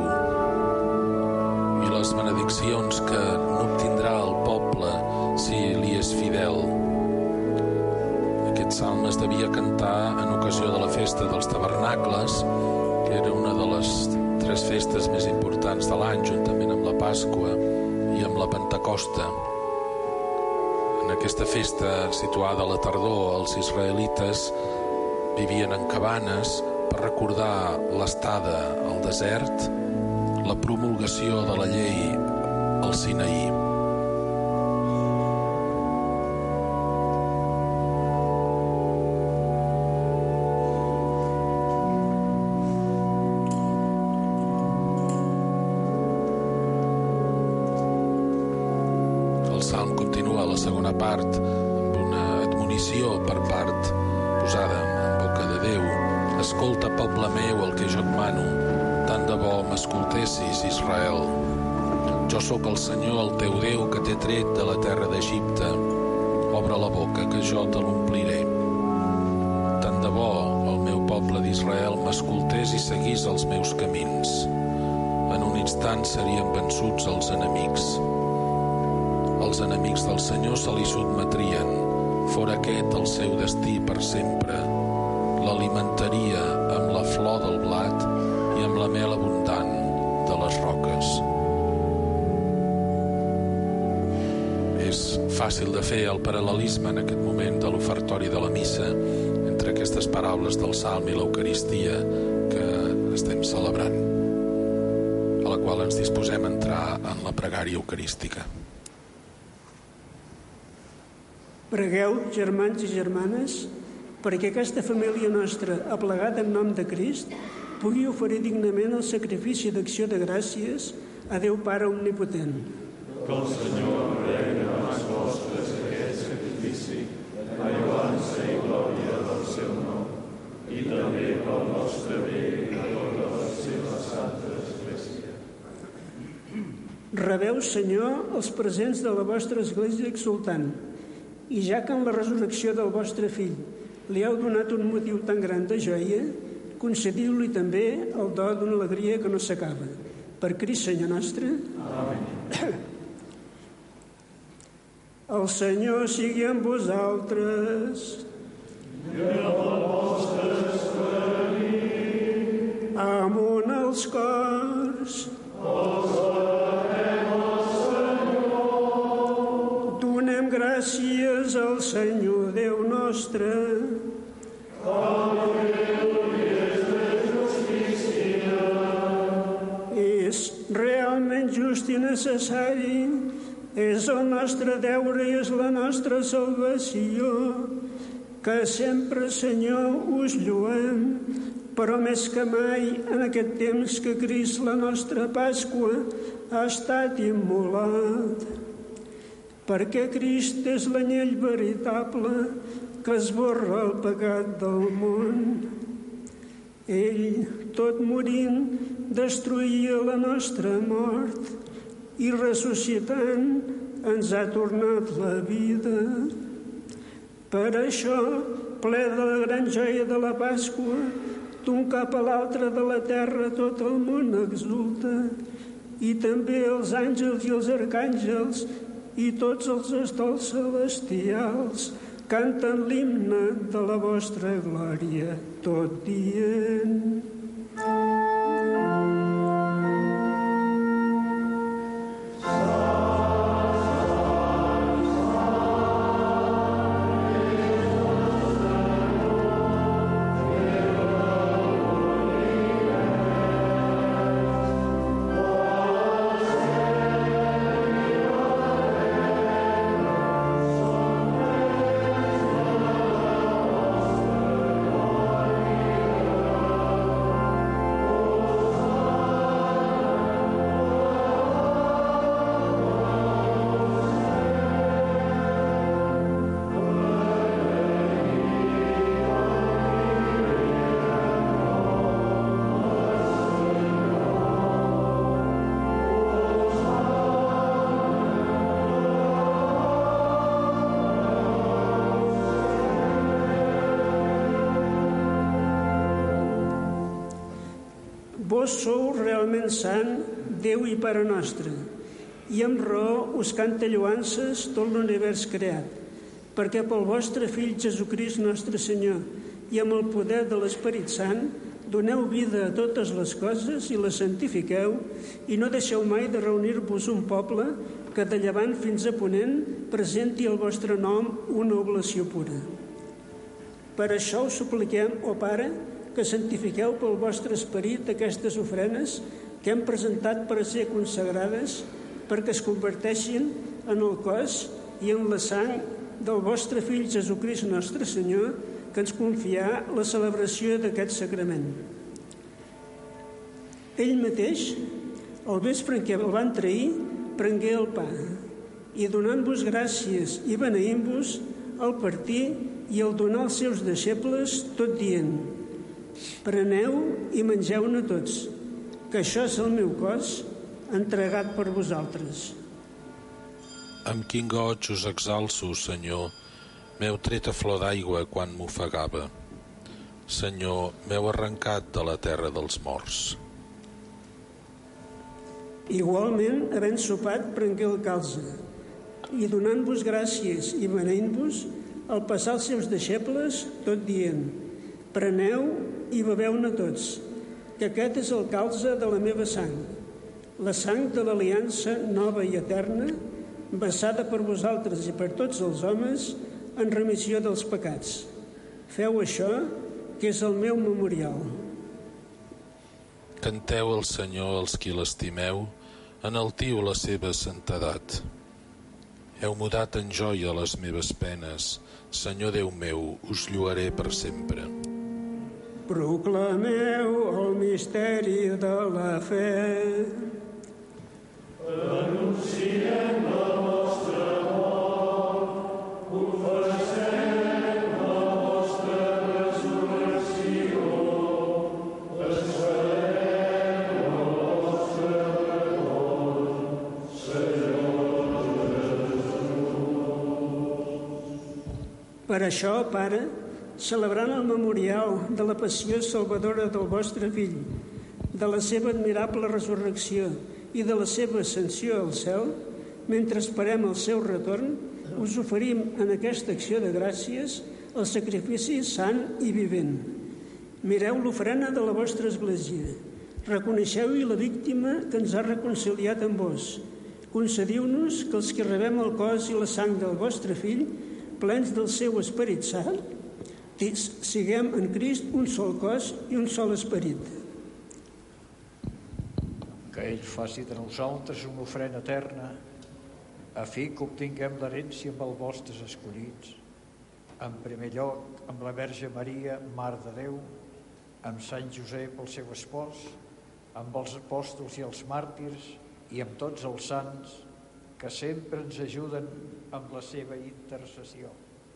Speaker 8: i les benediccions que n'obtindrà el poble si li és fidel. Aquest salm es devia cantar en ocasió de la festa dels tabernacles, que era una de les 3 festes més importants de l'any, juntament amb la Pasqua i amb la Pentecosta. En aquesta festa, situada a la tardor, els israelites vivien en cabanes per recordar l'estada al desert, la promulgació de la llei al Sinaí. El salm continua a la segona part amb una admonició per part posada en boca de Déu. Escolta, poble meu, el que jo et mano, tant de bo m'escoltessis, Israel. Jo sóc el Senyor, el teu Déu, que t'he tret de la terra d'Egipte. Obre la boca, que jo te l'ompliré. Tant de bo el meu poble d'Israel m'escoltés i seguís els meus camins. En un instant serien vençuts els enemics. Els enemics del Senyor se li sotmetrien. Fora aquest el seu destí per sempre. L'alimentaria amb la flor del blat i amb la mel abundant de les roques. És fàcil de fer el paral·lelisme en aquest moment de l'ofertori de la missa entre aquestes paraules del Salm i l'Eucaristia que estem celebrant, a la qual ens disposem a entrar en la pregària eucarística.
Speaker 6: Pregueu, germans i germanes, perquè aquesta família nostra, aplegada en nom de Crist, pugui oferir dignament el sacrifici d'acció de gràcies a Déu Pare Omnipotent.
Speaker 13: Que el Senyor empregui en mans vostres aquest sacrifici, a lloança i glòria del seu nom, i també pel nostre bé i de tota la seva santa església.
Speaker 6: Rebeu, Senyor, els presents de la vostra església exultant, i ja que en la resurrecció del vostre fill li heu donat un motiu tan gran de joia, concediu-li també el do d'una alegria que no s'acaba. Per Crist, Senyor nostre. Amén. El Senyor sigui amb vosaltres.
Speaker 13: I amb el vostre esperit.
Speaker 6: Amunt els cors. Donem gràcies al Senyor Déu nostre. És realment just i necessari, és el nostre deure i és la nostra salvació, que sempre, Senyor, us lloem, però més que mai en aquest temps que Crist, la nostra Pasqua, ha estat immolat. Perquè Crist és l'anyell veritable que esborra el pecat del món. Ell, tot morint, destruïa la nostra mort i ressuscitant ens ha tornat la vida. Per això, ple de la gran joia de la Pasqua, d'un cap a l'altre de la terra tot el món exulta, i també els àngels i els arcàngels i tots els estols celestials canten l'himne de la vostra glòria, tot dient... vos sou realment sant, Déu i Pare nostre, i amb raó us canta lloances tot l'univers creat, perquè pel vostre Fill Jesucrist nostre Senyor i amb el poder de l'Esperit Sant doneu vida a totes les coses i les santifiqueu i no deixeu mai de reunir-vos un poble que de llevant fins a ponent presenti al vostre nom una oblació pura. Per això us supliquem, ó Pare, que santifiqueu pel vostre esperit aquestes ofrenes que hem presentat per a ser consagrades perquè es converteixin en el cos i en la sang del vostre Fill Jesucrist nostre Senyor, que ens confià la celebració d'aquest sacrament. Ell mateix, al vespre en què el van trair, prengué el pa i donant-vos gràcies i beneint-vos, el partir i el donar als seus deixebles, tot dient: preneu i mengeu-ne tots, que això és el meu cos entregat per vosaltres.
Speaker 8: Amb quin goig us exalço, Senyor. M'heu tret a flor d'aigua quan m'ofegava. Senyor, m'heu arrencat de la terra dels morts.
Speaker 6: Igualment, havent sopat, prengué el calze i donant-vos gràcies i beneint-vos, al passar els seus deixebles, tot dient: preneu i beveu-ne tots, que aquest és el calze de la meva sang, la sang de l'aliança nova i eterna, vessada per vosaltres i per tots els homes en remissió dels pecats. Feu això, que és el meu memorial.
Speaker 8: Canteu al Senyor els qui l'estimeu, enaltiu la seva santedat. Heu mudat en joia les meves penes, Senyor Déu meu, us lloaré per sempre.
Speaker 6: Proclameu el misteri de la fe.
Speaker 13: Anunciem la vostra mort, confessem la vostra resurrecció, esperem el vostre retorn, Senyor Jesús.
Speaker 6: Per això, Pare, celebrant el memorial de la passió salvadora del vostre Fill, de la seva admirable resurrecció i de la seva ascensió al cel, mentre esperem el seu retorn, us oferim en aquesta acció de gràcies el sacrifici sant i vivent. Mireu l'ofrena de la vostra Església. Reconeixeu-hi la víctima que ens ha reconciliat amb vos. Concediu-nos que els que rebem el cos i la sang del vostre Fill, plens del seu Esperit Sant, siguem en Crist un sol cos i un sol esperit.
Speaker 14: Que ell faci de nosaltres una ofrena eterna, a fi que obtinguem l'herència amb els vostres escollits, en primer lloc amb la Verge Maria, Mare de Déu, amb Sant Josep, el seu espòs, amb els apòstols i els màrtirs i amb tots els sants que sempre ens ajuden amb la seva intercessió.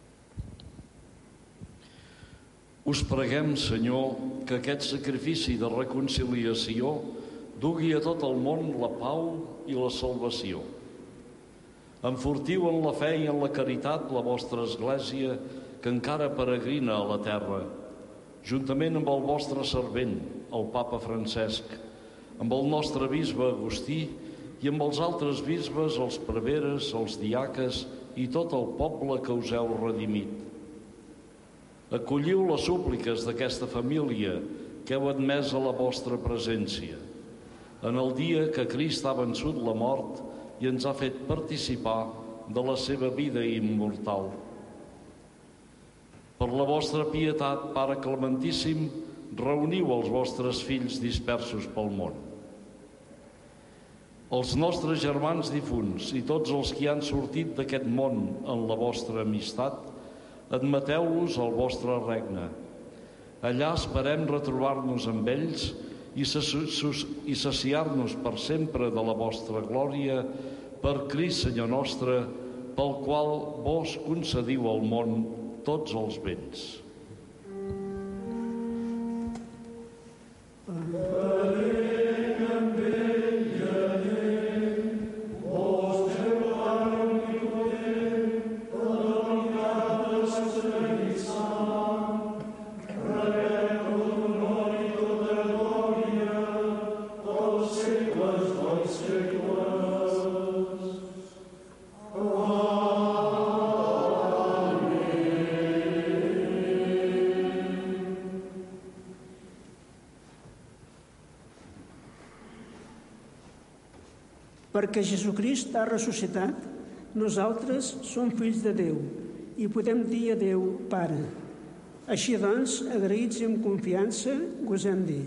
Speaker 15: Us preguem, Senyor, que aquest sacrifici de reconciliació dugui a tot el món la pau i la salvació. Enfortiu en la fe i en la caritat la vostra Església, que encara peregrina a la terra, juntament amb el vostre servent, el Papa Francesc, amb el nostre bisbe Agustí i amb els altres bisbes, els preveres, els diaques i tot el poble que us heu redimit. Acolliu les súpliques d'aquesta família que heu admès a la vostra presència, en el dia que Crist ha vençut la mort i ens ha fet participar de la seva vida immortal. Per la vostra pietat, Pare Clementíssim, reuniu els vostres fills dispersos pel món. Els nostres germans difunts i tots els que han sortit d'aquest món en la vostra amistat, admeteu-los al vostre regne. Allà esperem retrobar-nos amb ells i saciar-nos per sempre de la vostra glòria, per Crist Senyor nostre, pel qual vos concediu al món tots els béns.
Speaker 13: Gloria
Speaker 6: Perquè Jesucrist ha ressuscitat, nosaltres som fills de Déu i podem dir a Déu, Pare. Així doncs, agraïts i amb confiança, gosem dir.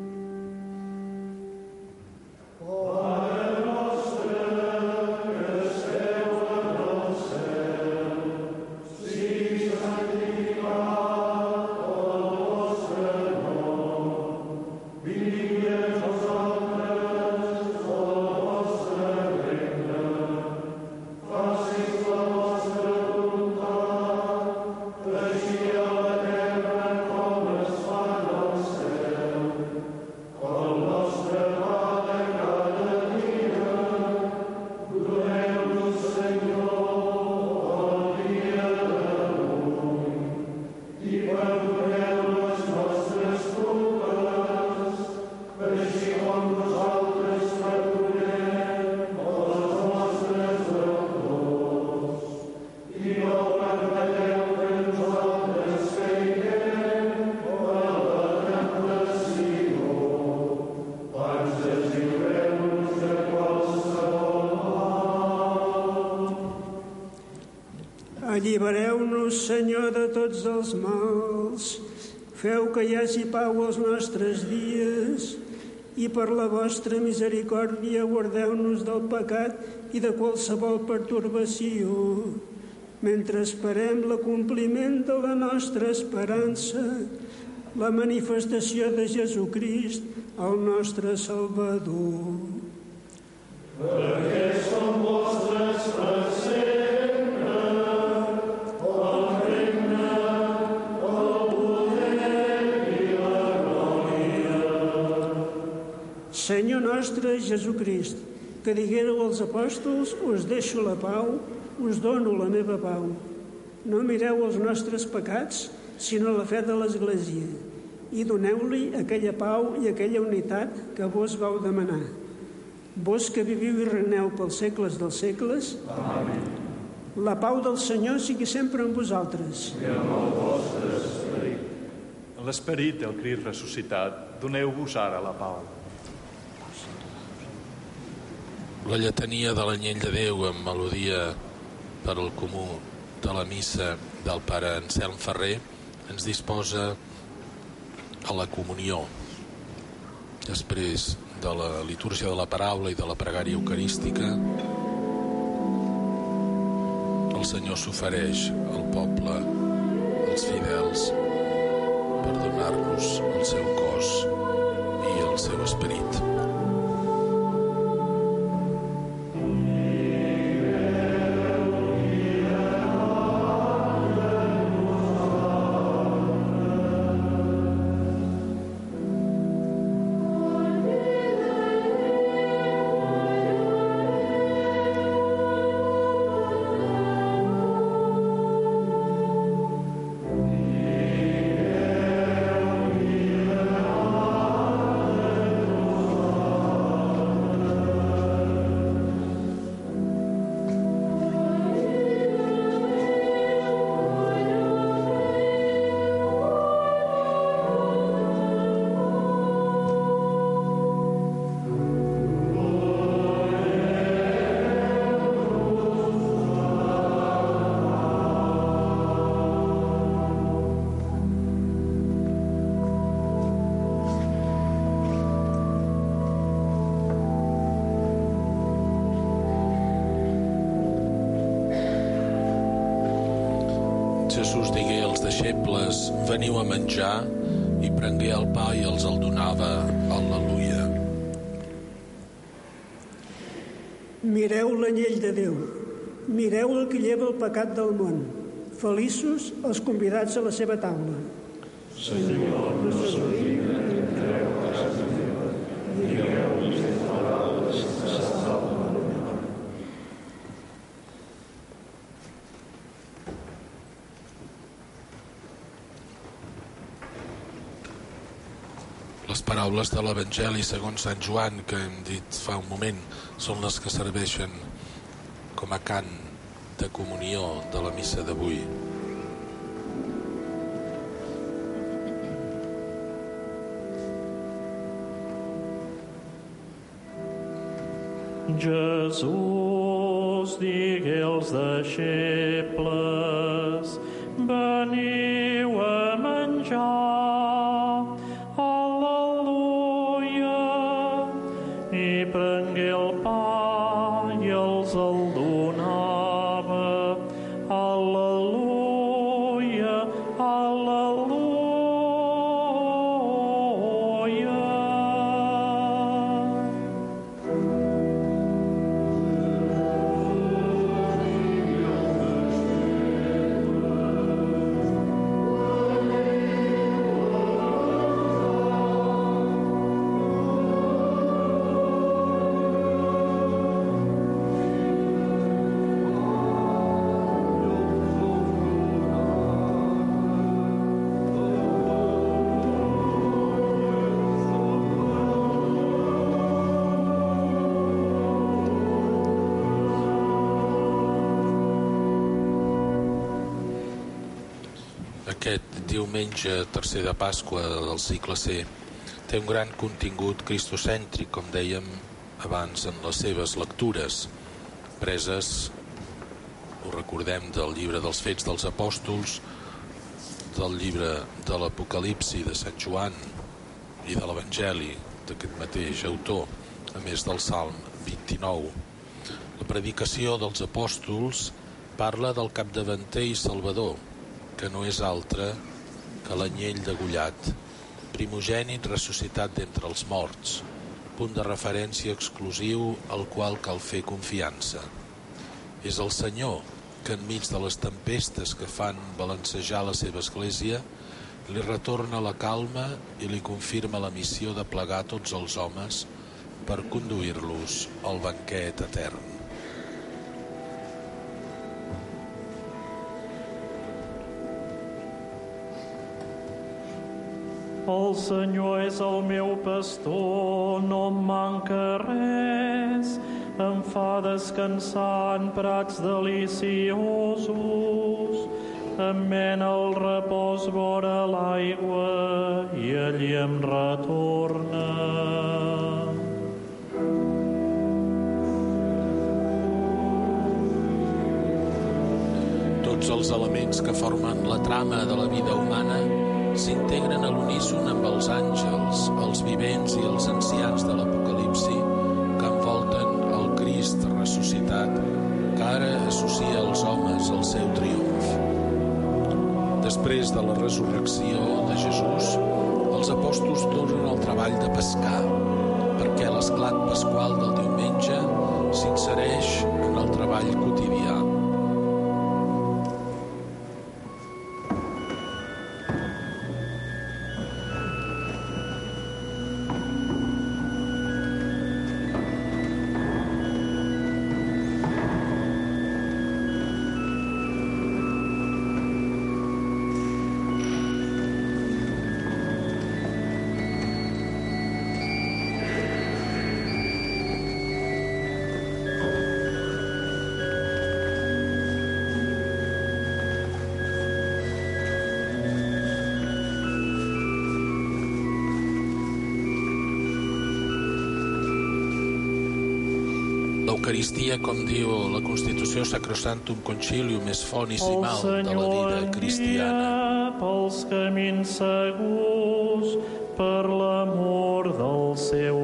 Speaker 6: Allibereu-nos, Senyor, de tots els mals. Feu que hi hagi pau als nostres dies i per la vostra misericòrdia guardeu-nos del pecat i de qualsevol pertorbació, mentre esperem l'acompliment de la nostra esperança, la manifestació de Jesucrist, el nostre Salvador.
Speaker 13: Perquè som vostres per sempre.
Speaker 6: Senyor nostre Jesucrist, que diguéreu als apòstols, us deixo la pau, us dono la meva pau. No mireu els nostres pecats, sinó la fe de l'Església, i doneu-li aquella pau i aquella unitat que vos vau demanar. Vos que viviu i regneu pels segles dels segles.
Speaker 13: Amén.
Speaker 6: La pau del Senyor sigui sempre amb vosaltres.
Speaker 13: I amb el vostre esperit.
Speaker 11: En l'esperit del Crist ressuscitat, doneu-vos ara la pau.
Speaker 8: La lletania de l'Anyell de Déu amb melodia per al comú de la missa del pare Anselm Ferrer ens disposa a la comunió. Després de la litúrgia de la paraula i de la pregària eucarística, el Senyor s'ofereix al poble, als fidels, per donar-nos el seu cos i el seu esperit. Jesús digué als deixebles: veniu a menjar, i prengué el pa i els el donava. Al·leluia.
Speaker 6: Mireu l'anyell de Déu, mireu el que lleva el pecat del món. Feliços els convidats a la seva taula.
Speaker 13: Senyor, no sóc digne que entreu a casa meva, digueu les paraules que salven el meu cor.
Speaker 8: Les paraules de l'Evangeli segons Sant Joan, que hem dit fa un moment, són les que serveixen com a cant de comunió de la missa d'avui.
Speaker 5: Jesús digué als deixebles: veniu a menjar, al·leluia. I prengué el pa i els el donava, al·leluia, al·leluia.
Speaker 8: Aquest diumenge tercer de Pasqua del cicle C té un gran contingut cristocèntric, com dèiem abans en les seves lectures, preses, ho recordem, del llibre dels Fets dels Apòstols, del llibre de l'Apocalipsi de Sant Joan i de l'Evangeli d'aquest mateix autor, a més del Salm 29. La predicació dels apòstols parla del capdavanter i salvador, que no és altre que l'anyell degollat, primogènit ressuscitat d'entre els morts, punt de referència exclusiu al qual cal fer confiança. És el Senyor que enmig de les tempestes que fan balancejar la seva església li retorna la calma i li confirma la missió de plegar tots els homes per conduir-los al banquet etern.
Speaker 5: El Senyor és el meu pastor, no em manca res. Em fa descansar en prats deliciosos. Em mena al repòs vora l'aigua i allí em retorna.
Speaker 8: Tots els elements que formen la trama de la vida humana s'integren a l'uníson amb els àngels, els vivents i els ancians de l'Apocalipsi que envolten el Crist ressuscitat, que ara associa els homes al seu triomf. Després de la resurrecció de Jesús, els apòstols tornen al treball de pescar, perquè l'esclat pasqual del diumenge s'insereix en el treball quotidià. L'Eucaristia, com diu la Constitució Sacrosanctum Concilium, és fonisimal de la vida cristiana.
Speaker 5: Pels camins segurs, per l'amor del seu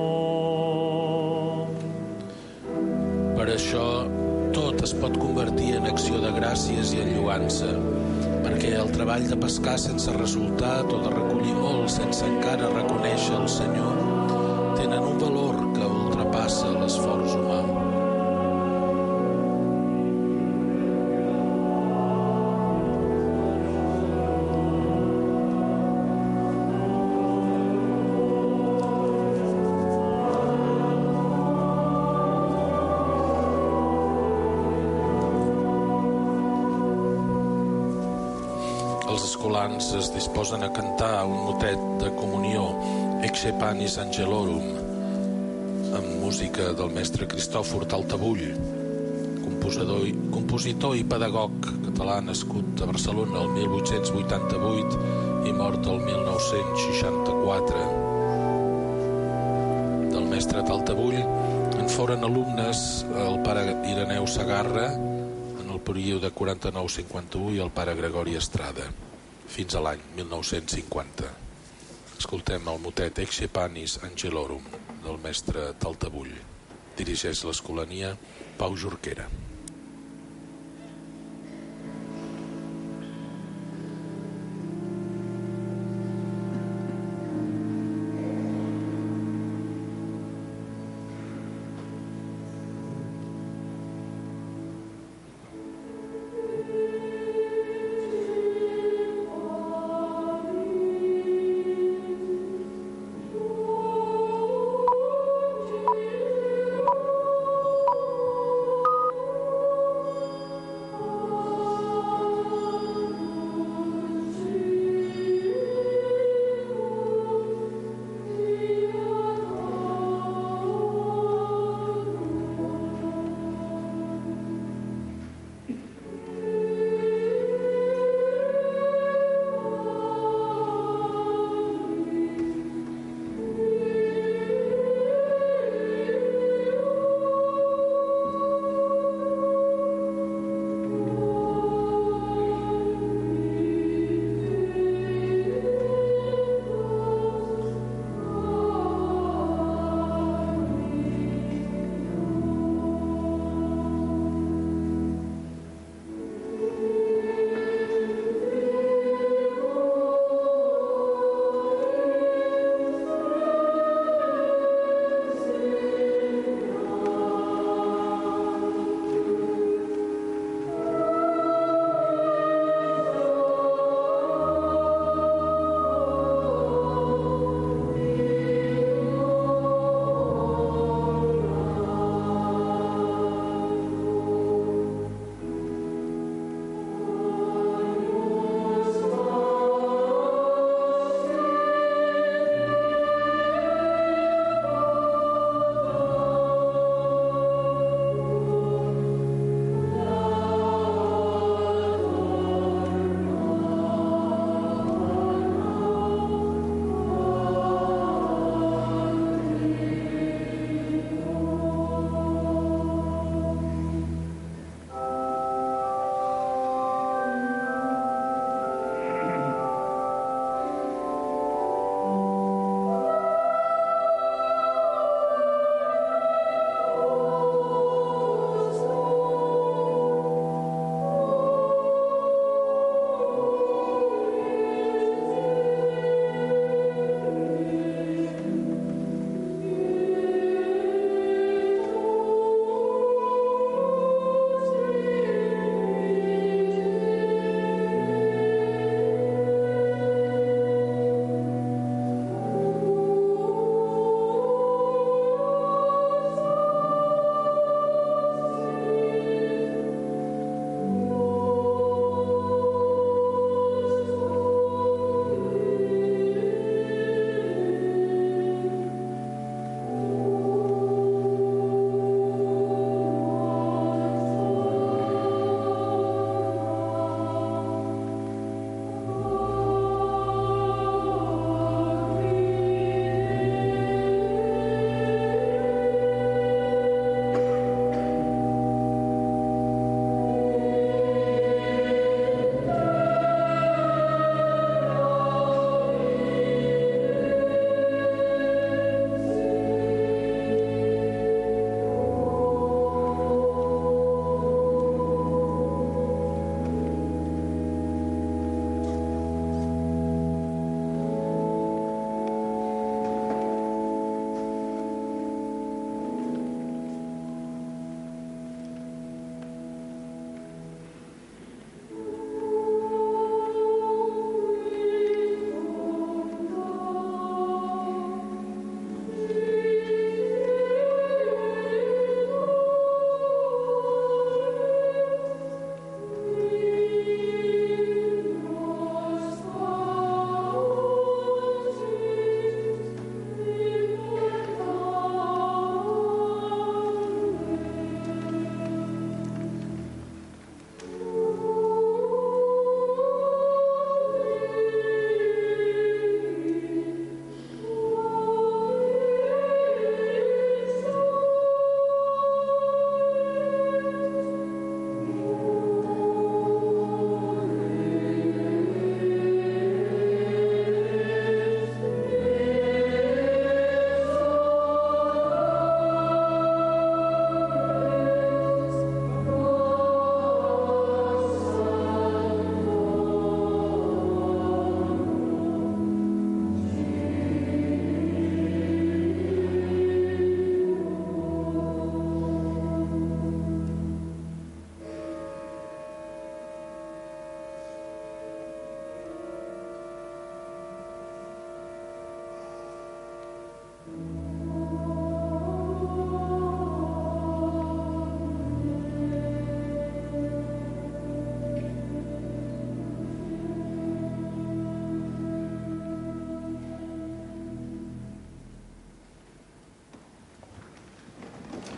Speaker 5: nom.
Speaker 8: Per això tot es pot convertir en acció de gràcies i en lloança, perquè el treball de pescar sense resultat o de recollir molt sense encara reconèixer el Senyor tenen un valor que ultrapassa l'esforç humà. Els escolans es disposen a cantar un motet de comunió, Ecce Panis Angelorum, amb música del mestre Cristòfor Taltabull, compositor i pedagog català nascut a Barcelona el 1888 i mort el 1964. Del mestre Taltabull foren alumnes el pare Ireneu Segarra en el període 49-51 i el pare Gregori Estrada, fins a l'any 1950. Escoltem el motet Ecce Panis Angelorum del mestre Taltabull. Dirigeix l'Escolania Pau Jorquera.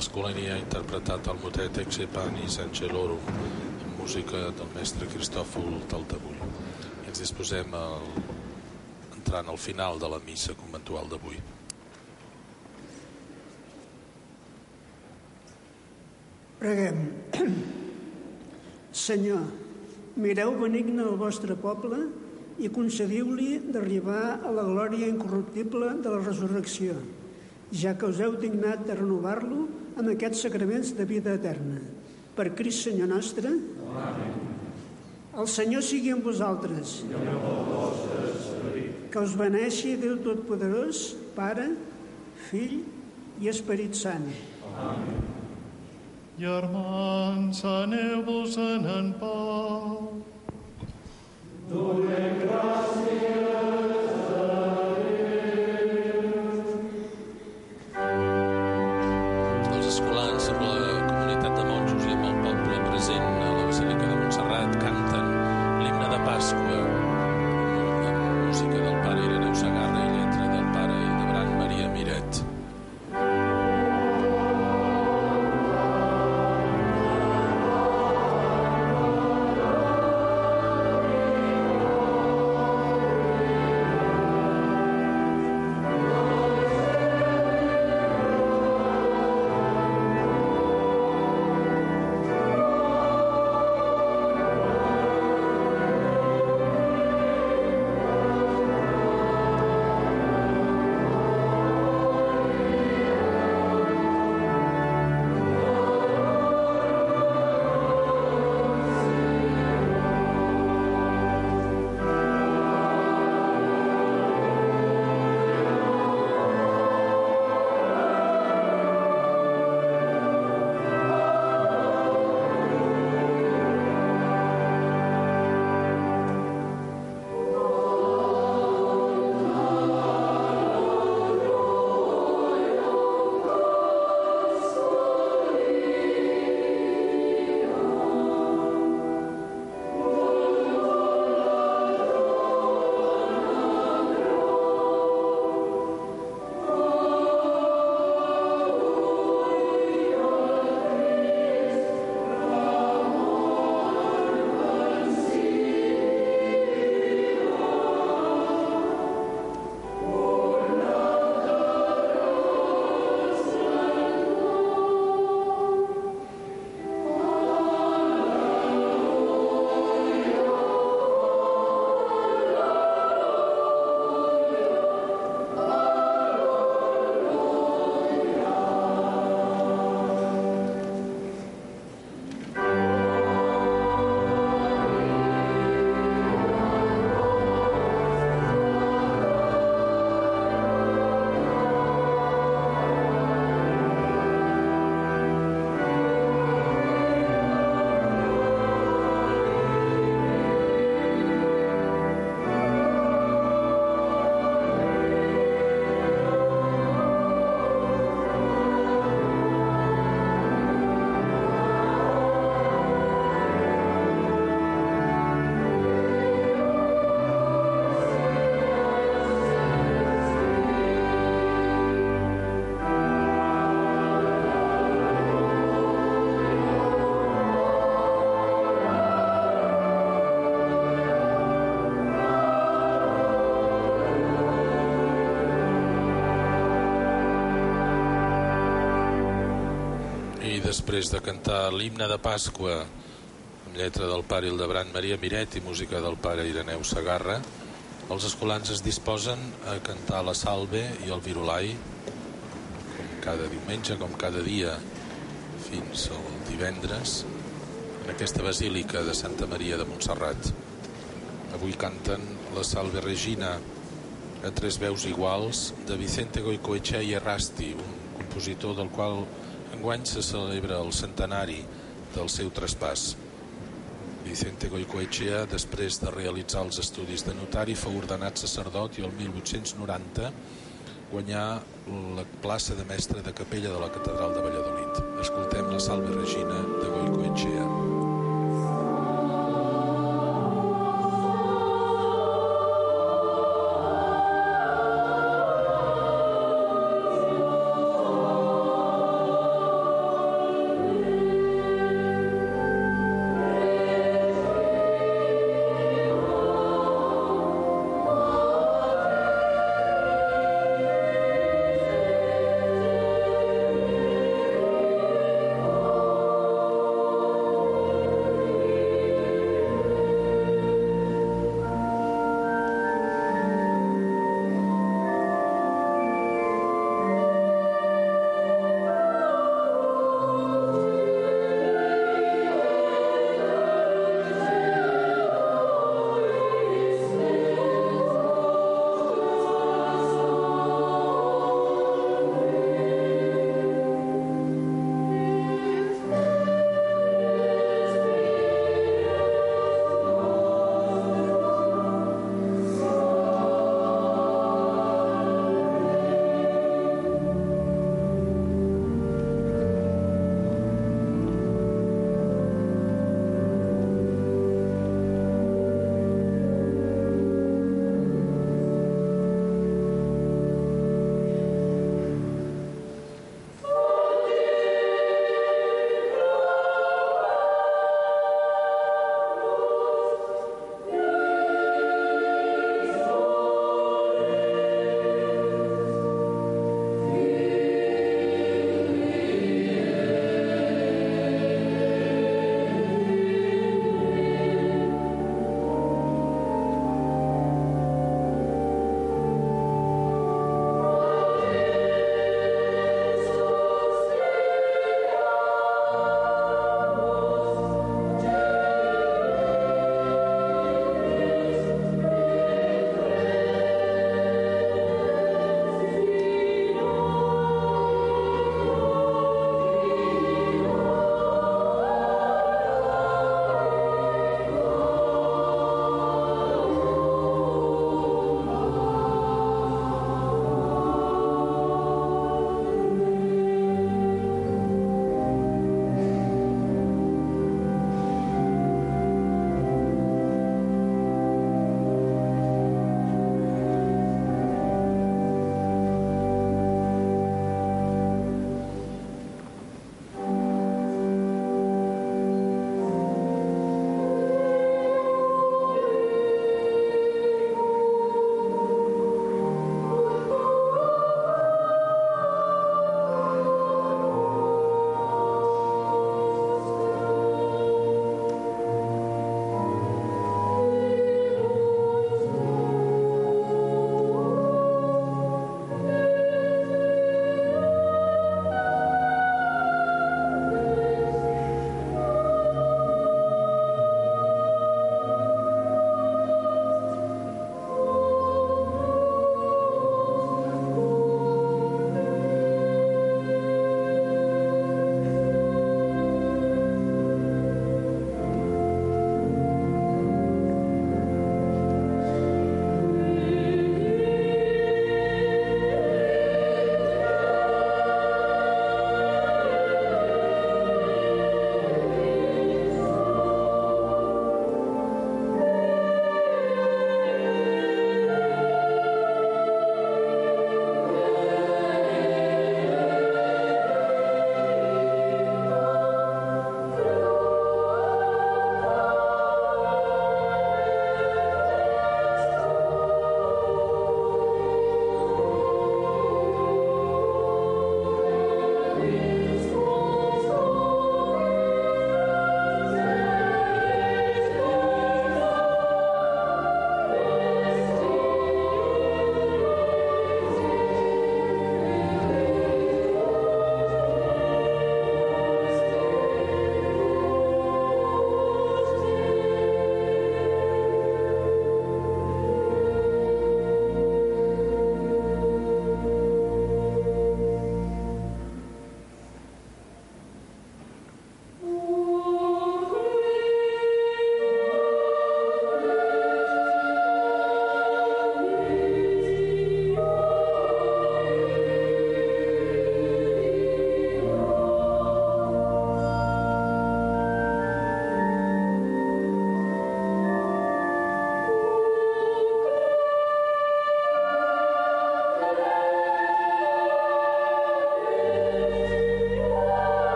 Speaker 8: l'Escolani ha interpretat el motet Ecce Panis Angelorum amb música del mestre Cristòfol Taltabull. Ens disposem entrant al final de la missa conventual d'avui.
Speaker 6: Preguem. Senyor, mireu benigne el vostre poble i concediu-li d'arribar a la glòria incorruptible de la resurrecció, ja que us heu dignat de renovar-lo amb aquests sacraments de vida eterna. Per Crist Senyor nostre. Amén. El Senyor sigui amb vosaltres. I amb el vostre esperit. Que us beneixi Déu Totpoderós, Pare, Fill i Esperit Sant. Amén.
Speaker 5: Germans, aneu-vos-en en pau. Donem gràcies a Déu.
Speaker 8: Els escolans amb la comunitat de monjos i amb el poble present a la Basílica de Montserrat canten l'himne de Pasqua amb música del pare Ireneu Segarra i lletra del pare Hildebran Maria Miret. Després de cantar l'himne de Pasqua amb lletra del pare Hildebran Maria Miret i música del pare Ireneu Segarra, els escolans es disposen a cantar la Salve i el Virolai com cada diumenge, com cada dia fins al divendres en aquesta basílica de Santa Maria de Montserrat. Avui canten la Salve Regina a tres veus iguals de Vicente Goicoechea i Errasti, un compositor del qual enguany se celebra el centenari del seu traspàs. Vicente Goicoechea, després de realitzar els estudis de notari, fou ordenat sacerdot i el 1890 guanyà la plaça de mestre de capella de la Catedral de Valladolid. Escoltem la Salve Regina de Goicoechea.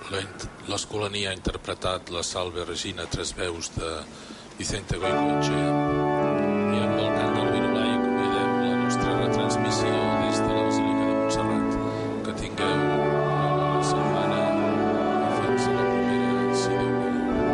Speaker 8: l'Escolania ha interpretat la Salve Regina Tres Veus de Vicente Goicoechea i amb el cant del Virulai convidem la nostra retransmissió des de la Basílica de Montserrat. Que tingueu la setmana i fins a la propera, si Déu vol.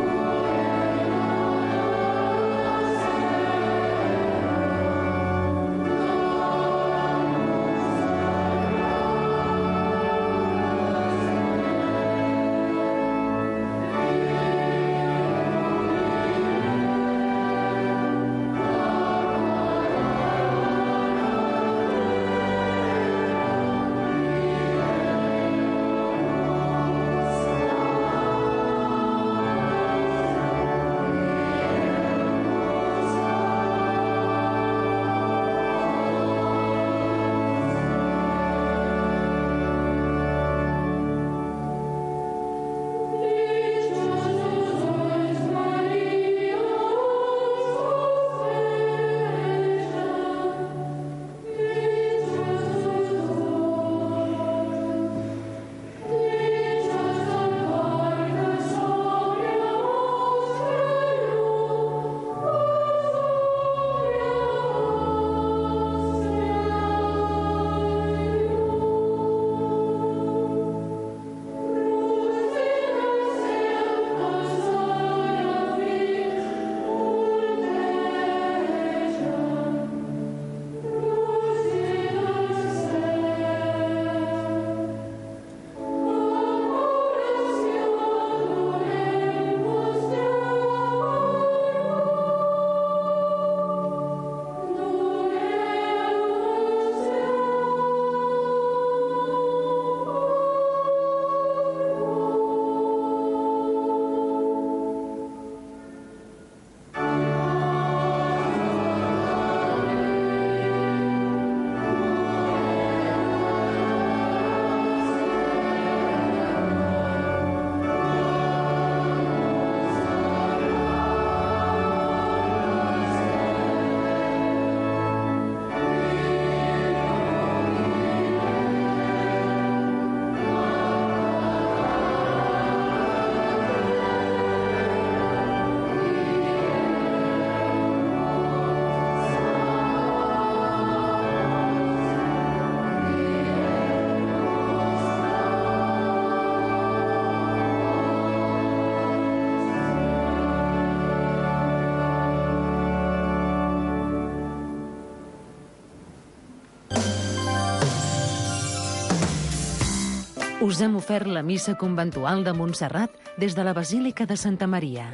Speaker 3: Us hem ofert la missa conventual de Montserrat des de la Basílica de Santa Maria.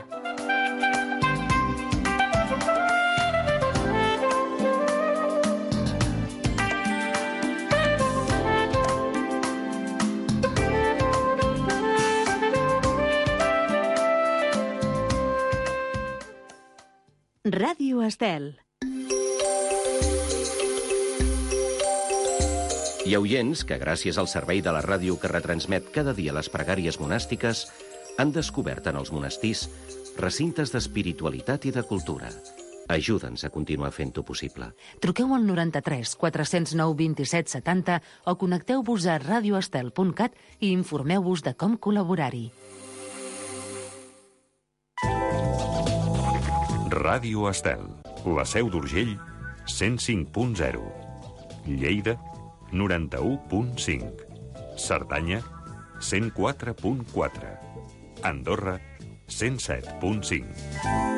Speaker 3: Ràdio Estel.
Speaker 2: Hi ha oients que, gràcies al servei de la ràdio que retransmet cada dia les pregàries monàstiques, han descobert en els monestirs recintes d'espiritualitat i de cultura. Ajuda'ns a continuar fent-ho possible.
Speaker 3: Truqueu al 93 409 27 70 o connecteu-vos a radioestel.cat i informeu-vos de com col·laborar-hi.
Speaker 4: Ràdio Estel, la Seu d'Urgell, 105.0. Lleida, 91.5. Cerdanya, 104.4. Andorra, 107.5.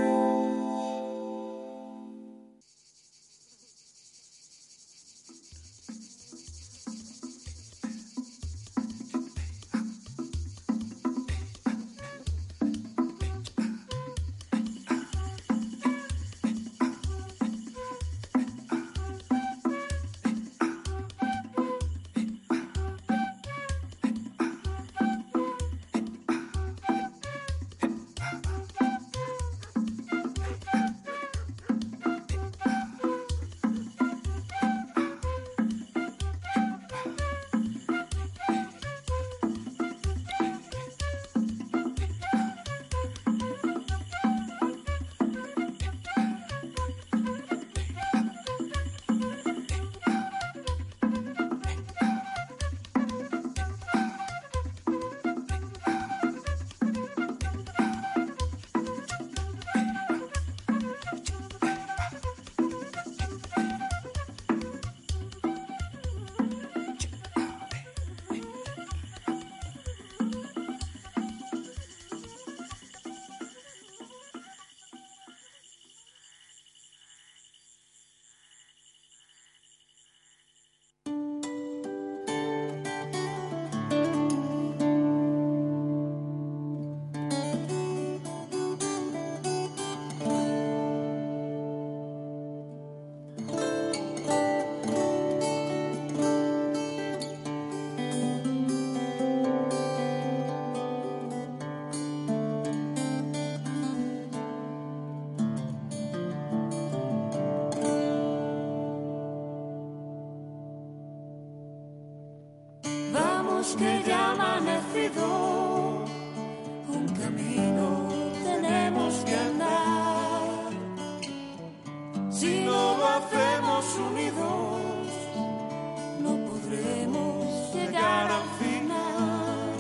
Speaker 16: sabemos que ya ha amanecido, un camino tenemos que andar. Si no lo hacemos unidos, no podremos llegar al final.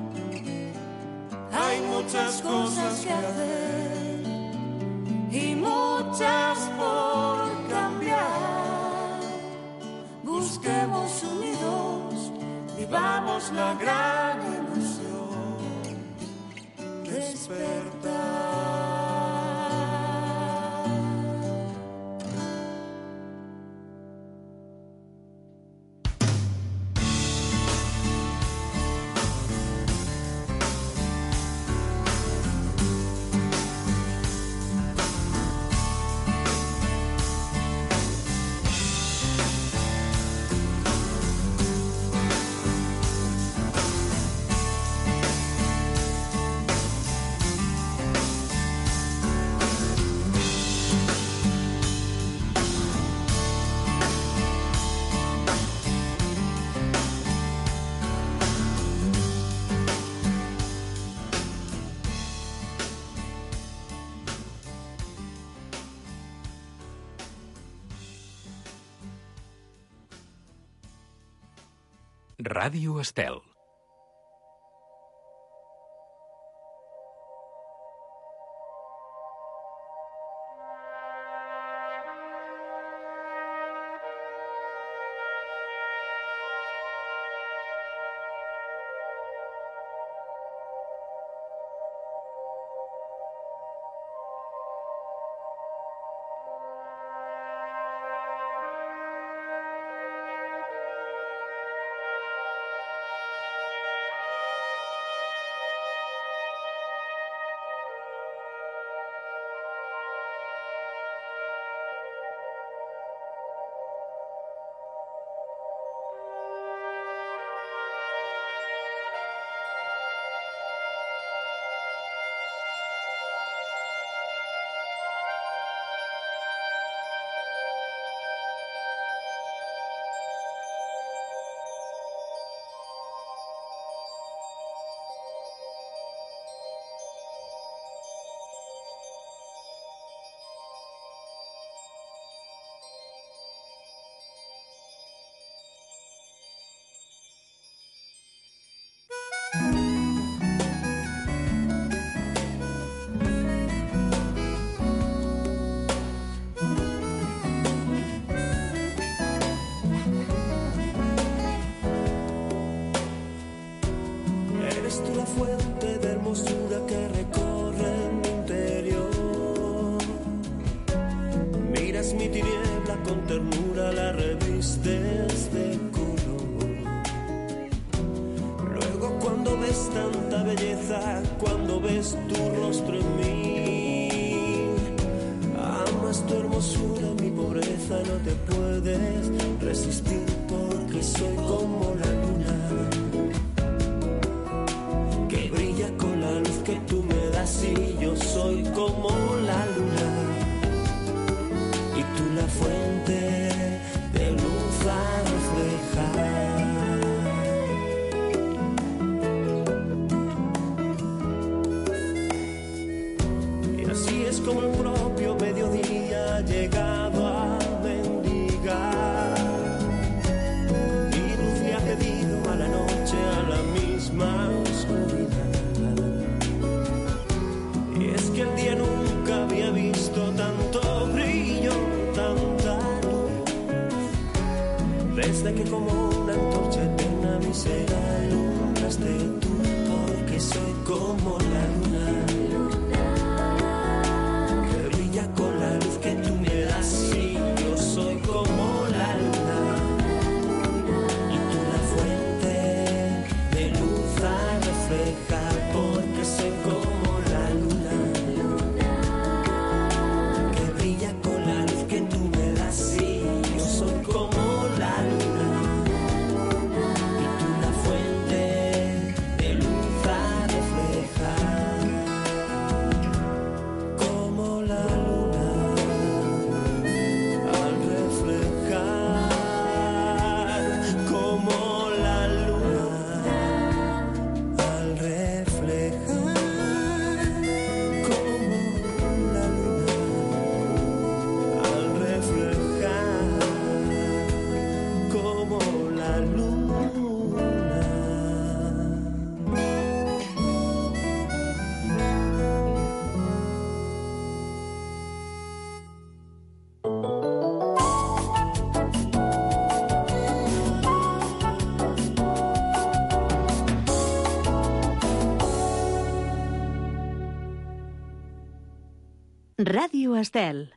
Speaker 16: Hay muchas cosas que hacer y muchas por cambiar. Busquemos unidos, vivamos la gran ilusión, despertar.
Speaker 4: Ràdio Estel.
Speaker 17: Eres tú la fuente de hermosura que recorre mi interior. Miras mi tiniebla con ternura, la revistes de color. Luego cuando ves tanta belleza, cuando ves tu rostro en mí, amas tu hermosura, mi pobreza, no te puedes resistir porque soy como la luna. Que tú me das y yo soy como la luna y tú la fuente de luz a reflejar. Y así es como el propio mediodía ha llegado a mendigar y luz me ha pedido a la noche, a la misma oscuridad. Que el día nunca había visto tanto brillo, tanta luz. Desde que como una antorcha eterna mi ser alumbraste tú, porque soy como la luna, que brilla con la luz que tú me das y yo soy como la luna, y tú la fuente de luz a reflejar, porque soy como la luna. Reflejar.
Speaker 3: Ràdio Estel.